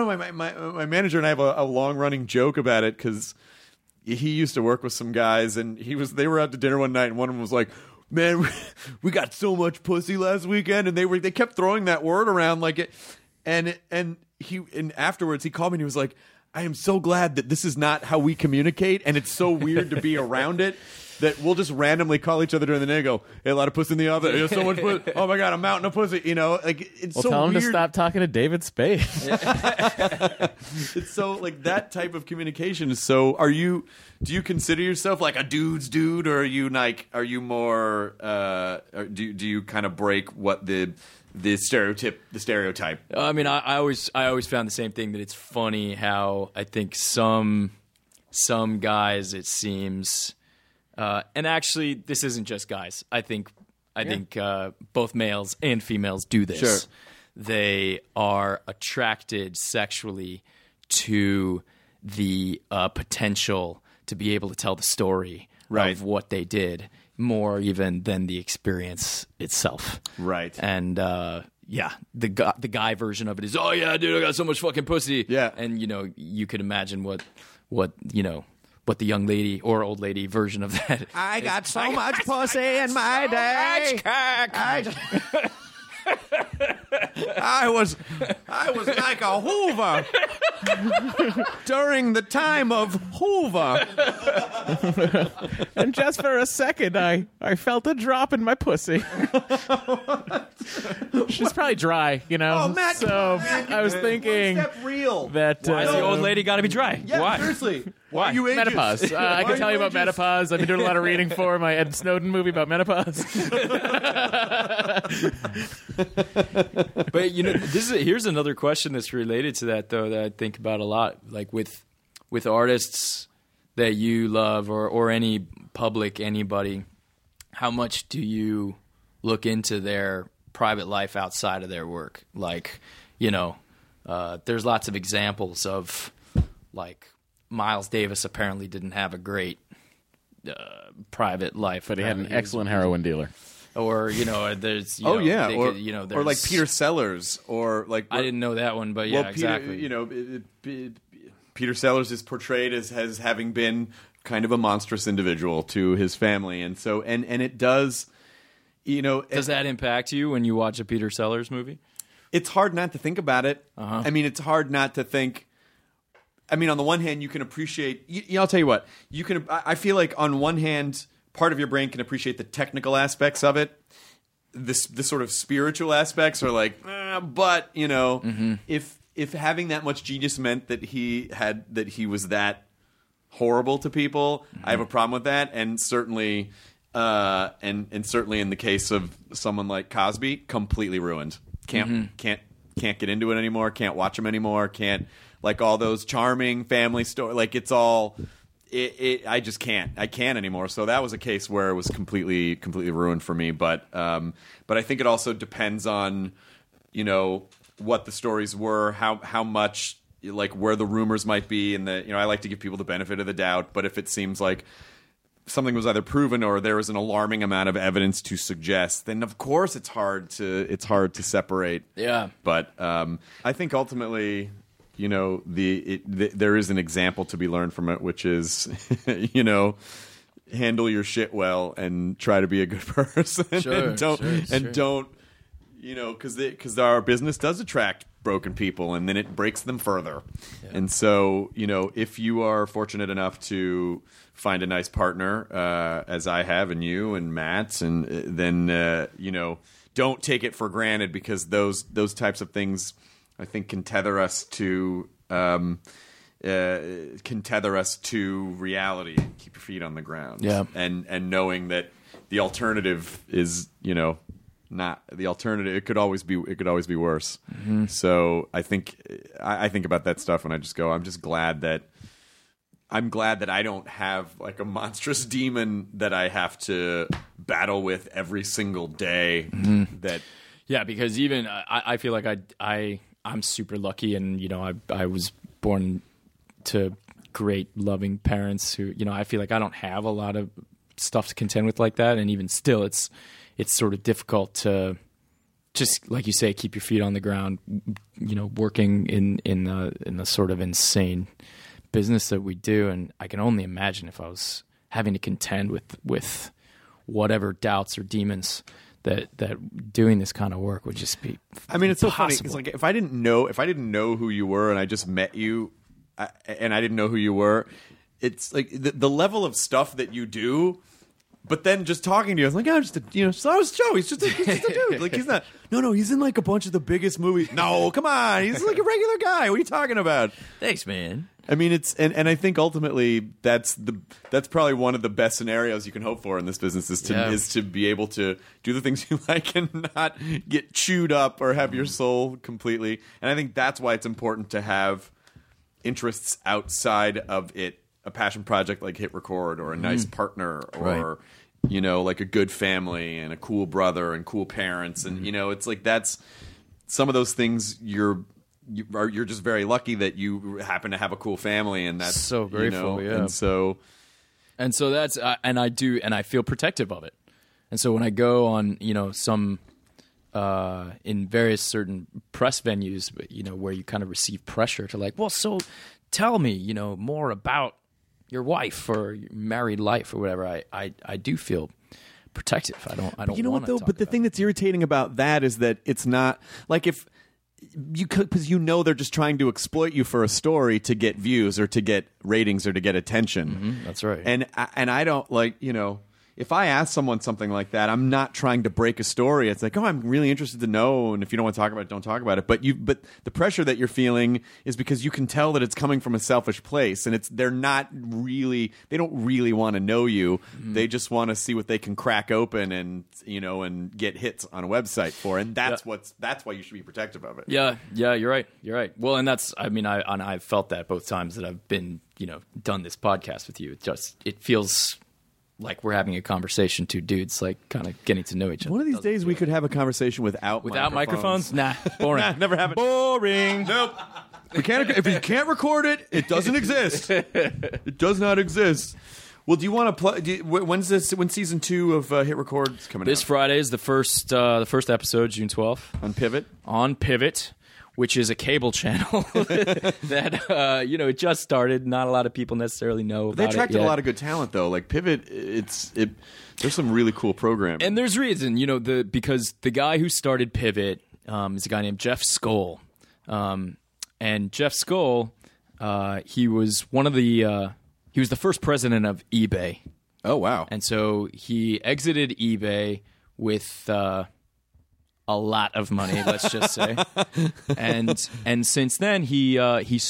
my manager and I have a long running joke about it because he used to work with some guys and they were out to dinner one night and one of them was like, man, we got so much pussy last weekend, and they kept throwing that word around like it, and afterwards he called me and he was like, I am so glad that this is not how we communicate, and it's so weird to be around it that we'll just randomly call each other during the day and go, hey, a lot of pussy in the oven. There's so much pussy. Oh my god, a mountain of pussy. You know, like it's Well, so tell him weird. to stop talking to David Spade. It's so like that type of communication is so. Do you consider yourself like a dude's dude, or are you more? Or do you kind of break what the stereotype? I mean, I always found the same thing, that it's funny how I think some guys, it seems, and actually this isn't just guys. I think both males and females do this. Sure. They are attracted sexually to the potential to be able to tell the story Right. of what they did more even than the experience itself. Right. And the guy version of it is, oh yeah, dude, I got so much fucking pussy. Yeah. And you could imagine what the young lady or old lady version of that. I got so much pussy in my day. I was like a Hoover during the time of Hoover. And just for a second, I felt a drop in my pussy. She's probably dry, you know. Oh, Matt, so Matt, I was one thinking step real. that Why is the old lady got to be dry? Yeah, Why? seriously. Why? Are you ageist? menopause. I Why can are tell you about ageist? menopause. I've been doing a lot of reading for my Ed Snowden movie about menopause. But here's another question that's related to that, though, that I think about a lot. Like with artists that you love, or any public anybody, how much do you look into their private life outside of their work? Like, there's lots of examples of, like, Miles Davis apparently didn't have a great private life, But he had an Apparently excellent heroin dealer. Or there's Oh yeah, they or could, or like there's- Peter Sellers, or like I didn't know that one, but yeah, well, exactly. Peter Sellers is portrayed as having been kind of a monstrous individual to his family, and so and it does, Does that impact you when you watch a Peter Sellers movie? it's hard not to think about it. Uh-huh. I mean, it's hard not to think. I mean, on the one hand, you can appreciate. I'll tell you what. You can. I feel like on one hand, part of your brain can appreciate the technical aspects of it. The sort of spiritual aspects are like, but if having that much genius meant that he was that horrible to people, I have a problem with that. And certainly, and certainly in the case of someone like Cosby, completely ruined. Can't get into it anymore. Can't watch him anymore. Can't like all those charming family stories. Like it's all. I just can't. I can't anymore. So that was a case where it was completely ruined for me. But I think it also depends on, what the stories were, how much, like where the rumors might be, and I like to give people the benefit of the doubt. But if it seems like something was either proven or there was an alarming amount of evidence to suggest, then of course it's hard to separate. Yeah. But I think ultimately, there is an example to be learned from it, which is, handle your shit well and try to be a good person. Sure, don't, because our business does attract broken people, and then it breaks them further. Yeah. And so, if you are fortunate enough to find a nice partner, as I have, and you and Matt, and then don't take it for granted, because those types of things, I think, can tether us to reality. Keep your feet on the ground. Yeah. And knowing that the alternative is, not the alternative. It could always be worse. Mm-hmm. So I think about that stuff, and I just go, I'm glad that I don't have like a monstrous demon that I have to battle with every single day. Mm-hmm. Yeah, because even I feel like I'm super lucky, and I was born to great loving parents who, I feel like I don't have a lot of stuff to contend with like that, and even still it's sort of difficult to just, like you say, keep your feet on the ground, working in the sort of insane business that we do. And I can only imagine if I was having to contend with whatever doubts or demons that doing this kind of work would just be. I mean, it's impossible. So funny. It's like if I didn't know who you were, and I just met you, and I didn't know who you were, it's like the level of stuff that you do. But then just talking to you, I was like, so is Joe. He's just a dude. Like, he's not. No, he's in like a bunch of the biggest movies. No, come on, he's like a regular guy. What are you talking about? Thanks, man. I mean, it's and I think ultimately that's probably one of the best scenarios you can hope for in this business is to be able to do the things you like and not get chewed up or have your soul completely. And I think that's why it's important to have interests outside of it, a passion project like Hit Record, or a nice partner, or like a good family and a cool brother and cool parents, and it's like that's some of those things you're just very lucky that you happen to have a cool family, and that's so grateful. Yeah. And so that's and I feel protective of it. And so when I go on, some in various certain press venues, where you kind of receive pressure to like, well, so tell me, more about your wife or your married life or whatever, I do feel protective. I don't. You know what though? But the thing that's irritating about that is that it's not like if you could, because they're just trying to exploit you for a story to get views or to get ratings or to get attention. Mm-hmm, that's right. And I don't like if I ask someone something like that, I'm not trying to break a story. It's like, oh, I'm really interested to know, and if you don't want to talk about it, don't talk about it. But the pressure that you're feeling is because you can tell that it's coming from a selfish place, and they don't really want to know you. Mm-hmm. They just want to see what they can crack open and get hits on a website for, and that's why you should be protective of it. Yeah, you're right. Well, and I've felt that both times that I've been done this podcast with you. It feels like we're having a conversation, two dudes, like kind of getting to know each other. One of these days we could have a conversation without microphones? Nah, boring. Nah, never happened. Boring. Nope. If you can't record it, it doesn't exist. It does not exist. Well, do you want to play? When's season 2 of Hit Record coming out? This Friday is the first episode, June 12th. On Pivot, which is a cable channel that it just started. Not a lot of people necessarily know about it. They attracted a lot of good talent though. Like Pivot, there's some really cool programming. And there's reason, because the guy who started Pivot is a guy named Jeff Skoll. And Jeff Skoll, he was the first president of eBay. Oh wow. And so he exited eBay with a lot of money, let's just say, and since then he's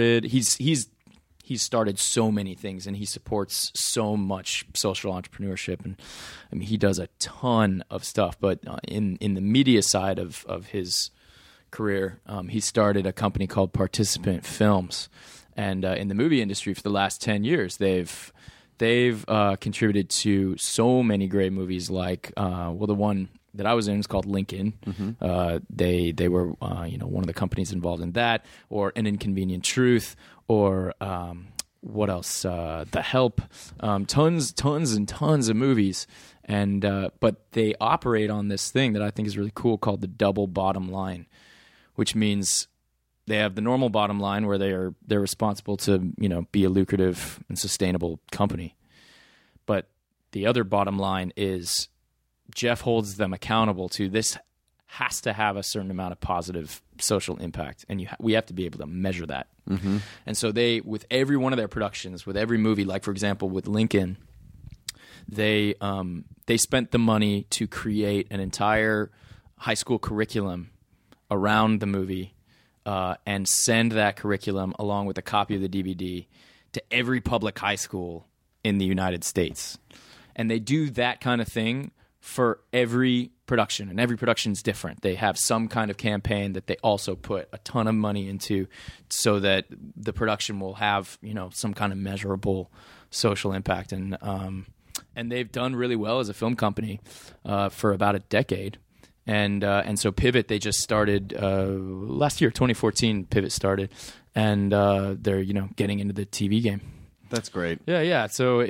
started so many things, and he supports so much social entrepreneurship, and he does a ton of stuff. But in the media side of his career, he started a company called Participant Films, and in the movie industry for the last 10 years, they've contributed to so many great movies. Like, the one that I was in is called Lincoln. They were one of the companies involved in that, or An Inconvenient Truth, or what else? The Help. Tons and tons of movies. And but they operate on this thing that I think is really cool called the double bottom line, which means they have the normal bottom line where they're responsible to be a lucrative and sustainable company, but the other bottom line is Jeff holds them accountable to this has to have a certain amount of positive social impact, and we have to be able to measure that. And so they, with every one of their productions, with every movie, like for example with Lincoln, they spent the money to create an entire high school curriculum around the movie, and send that curriculum along with a copy of the DVD to every public high school in the United States. And they do that kind of thing for every production, and every production is different. They have some kind of campaign that they also put a ton of money into so that the production will have, some kind of measurable social impact. And they've done really well as a film company for about a decade. And so Pivot, they just started last year, 2014. Pivot started, and they're getting into the TV game. That's great. Yeah. So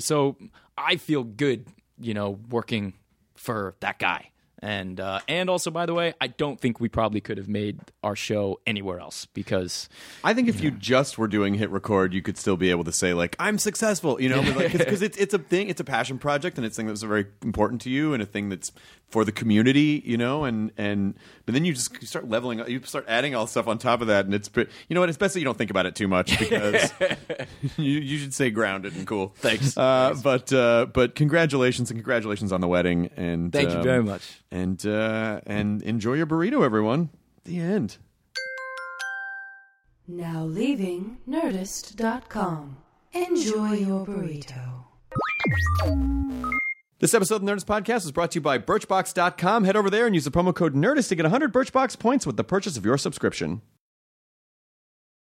I feel good, working for that guy. And also, by the way, I don't think we probably could have made our show anywhere else, because I think if you just were doing Hit Record, you could still be able to say like, I'm successful, because it's a thing, it's a passion project, and it's a thing that's very important to you, and a thing that's for the community, but then you start leveling up, you start adding all stuff on top of that, and it's it's best that you don't think about it too much, because you should stay grounded and cool. Thanks. But congratulations on the wedding, and thank you very much. And enjoy your burrito, everyone. The end. Now leaving Nerdist.com. Enjoy your burrito. This episode of the Nerdist Podcast is brought to you by Birchbox.com. Head over there and use the promo code Nerdist to get 100 Birchbox points with the purchase of your subscription.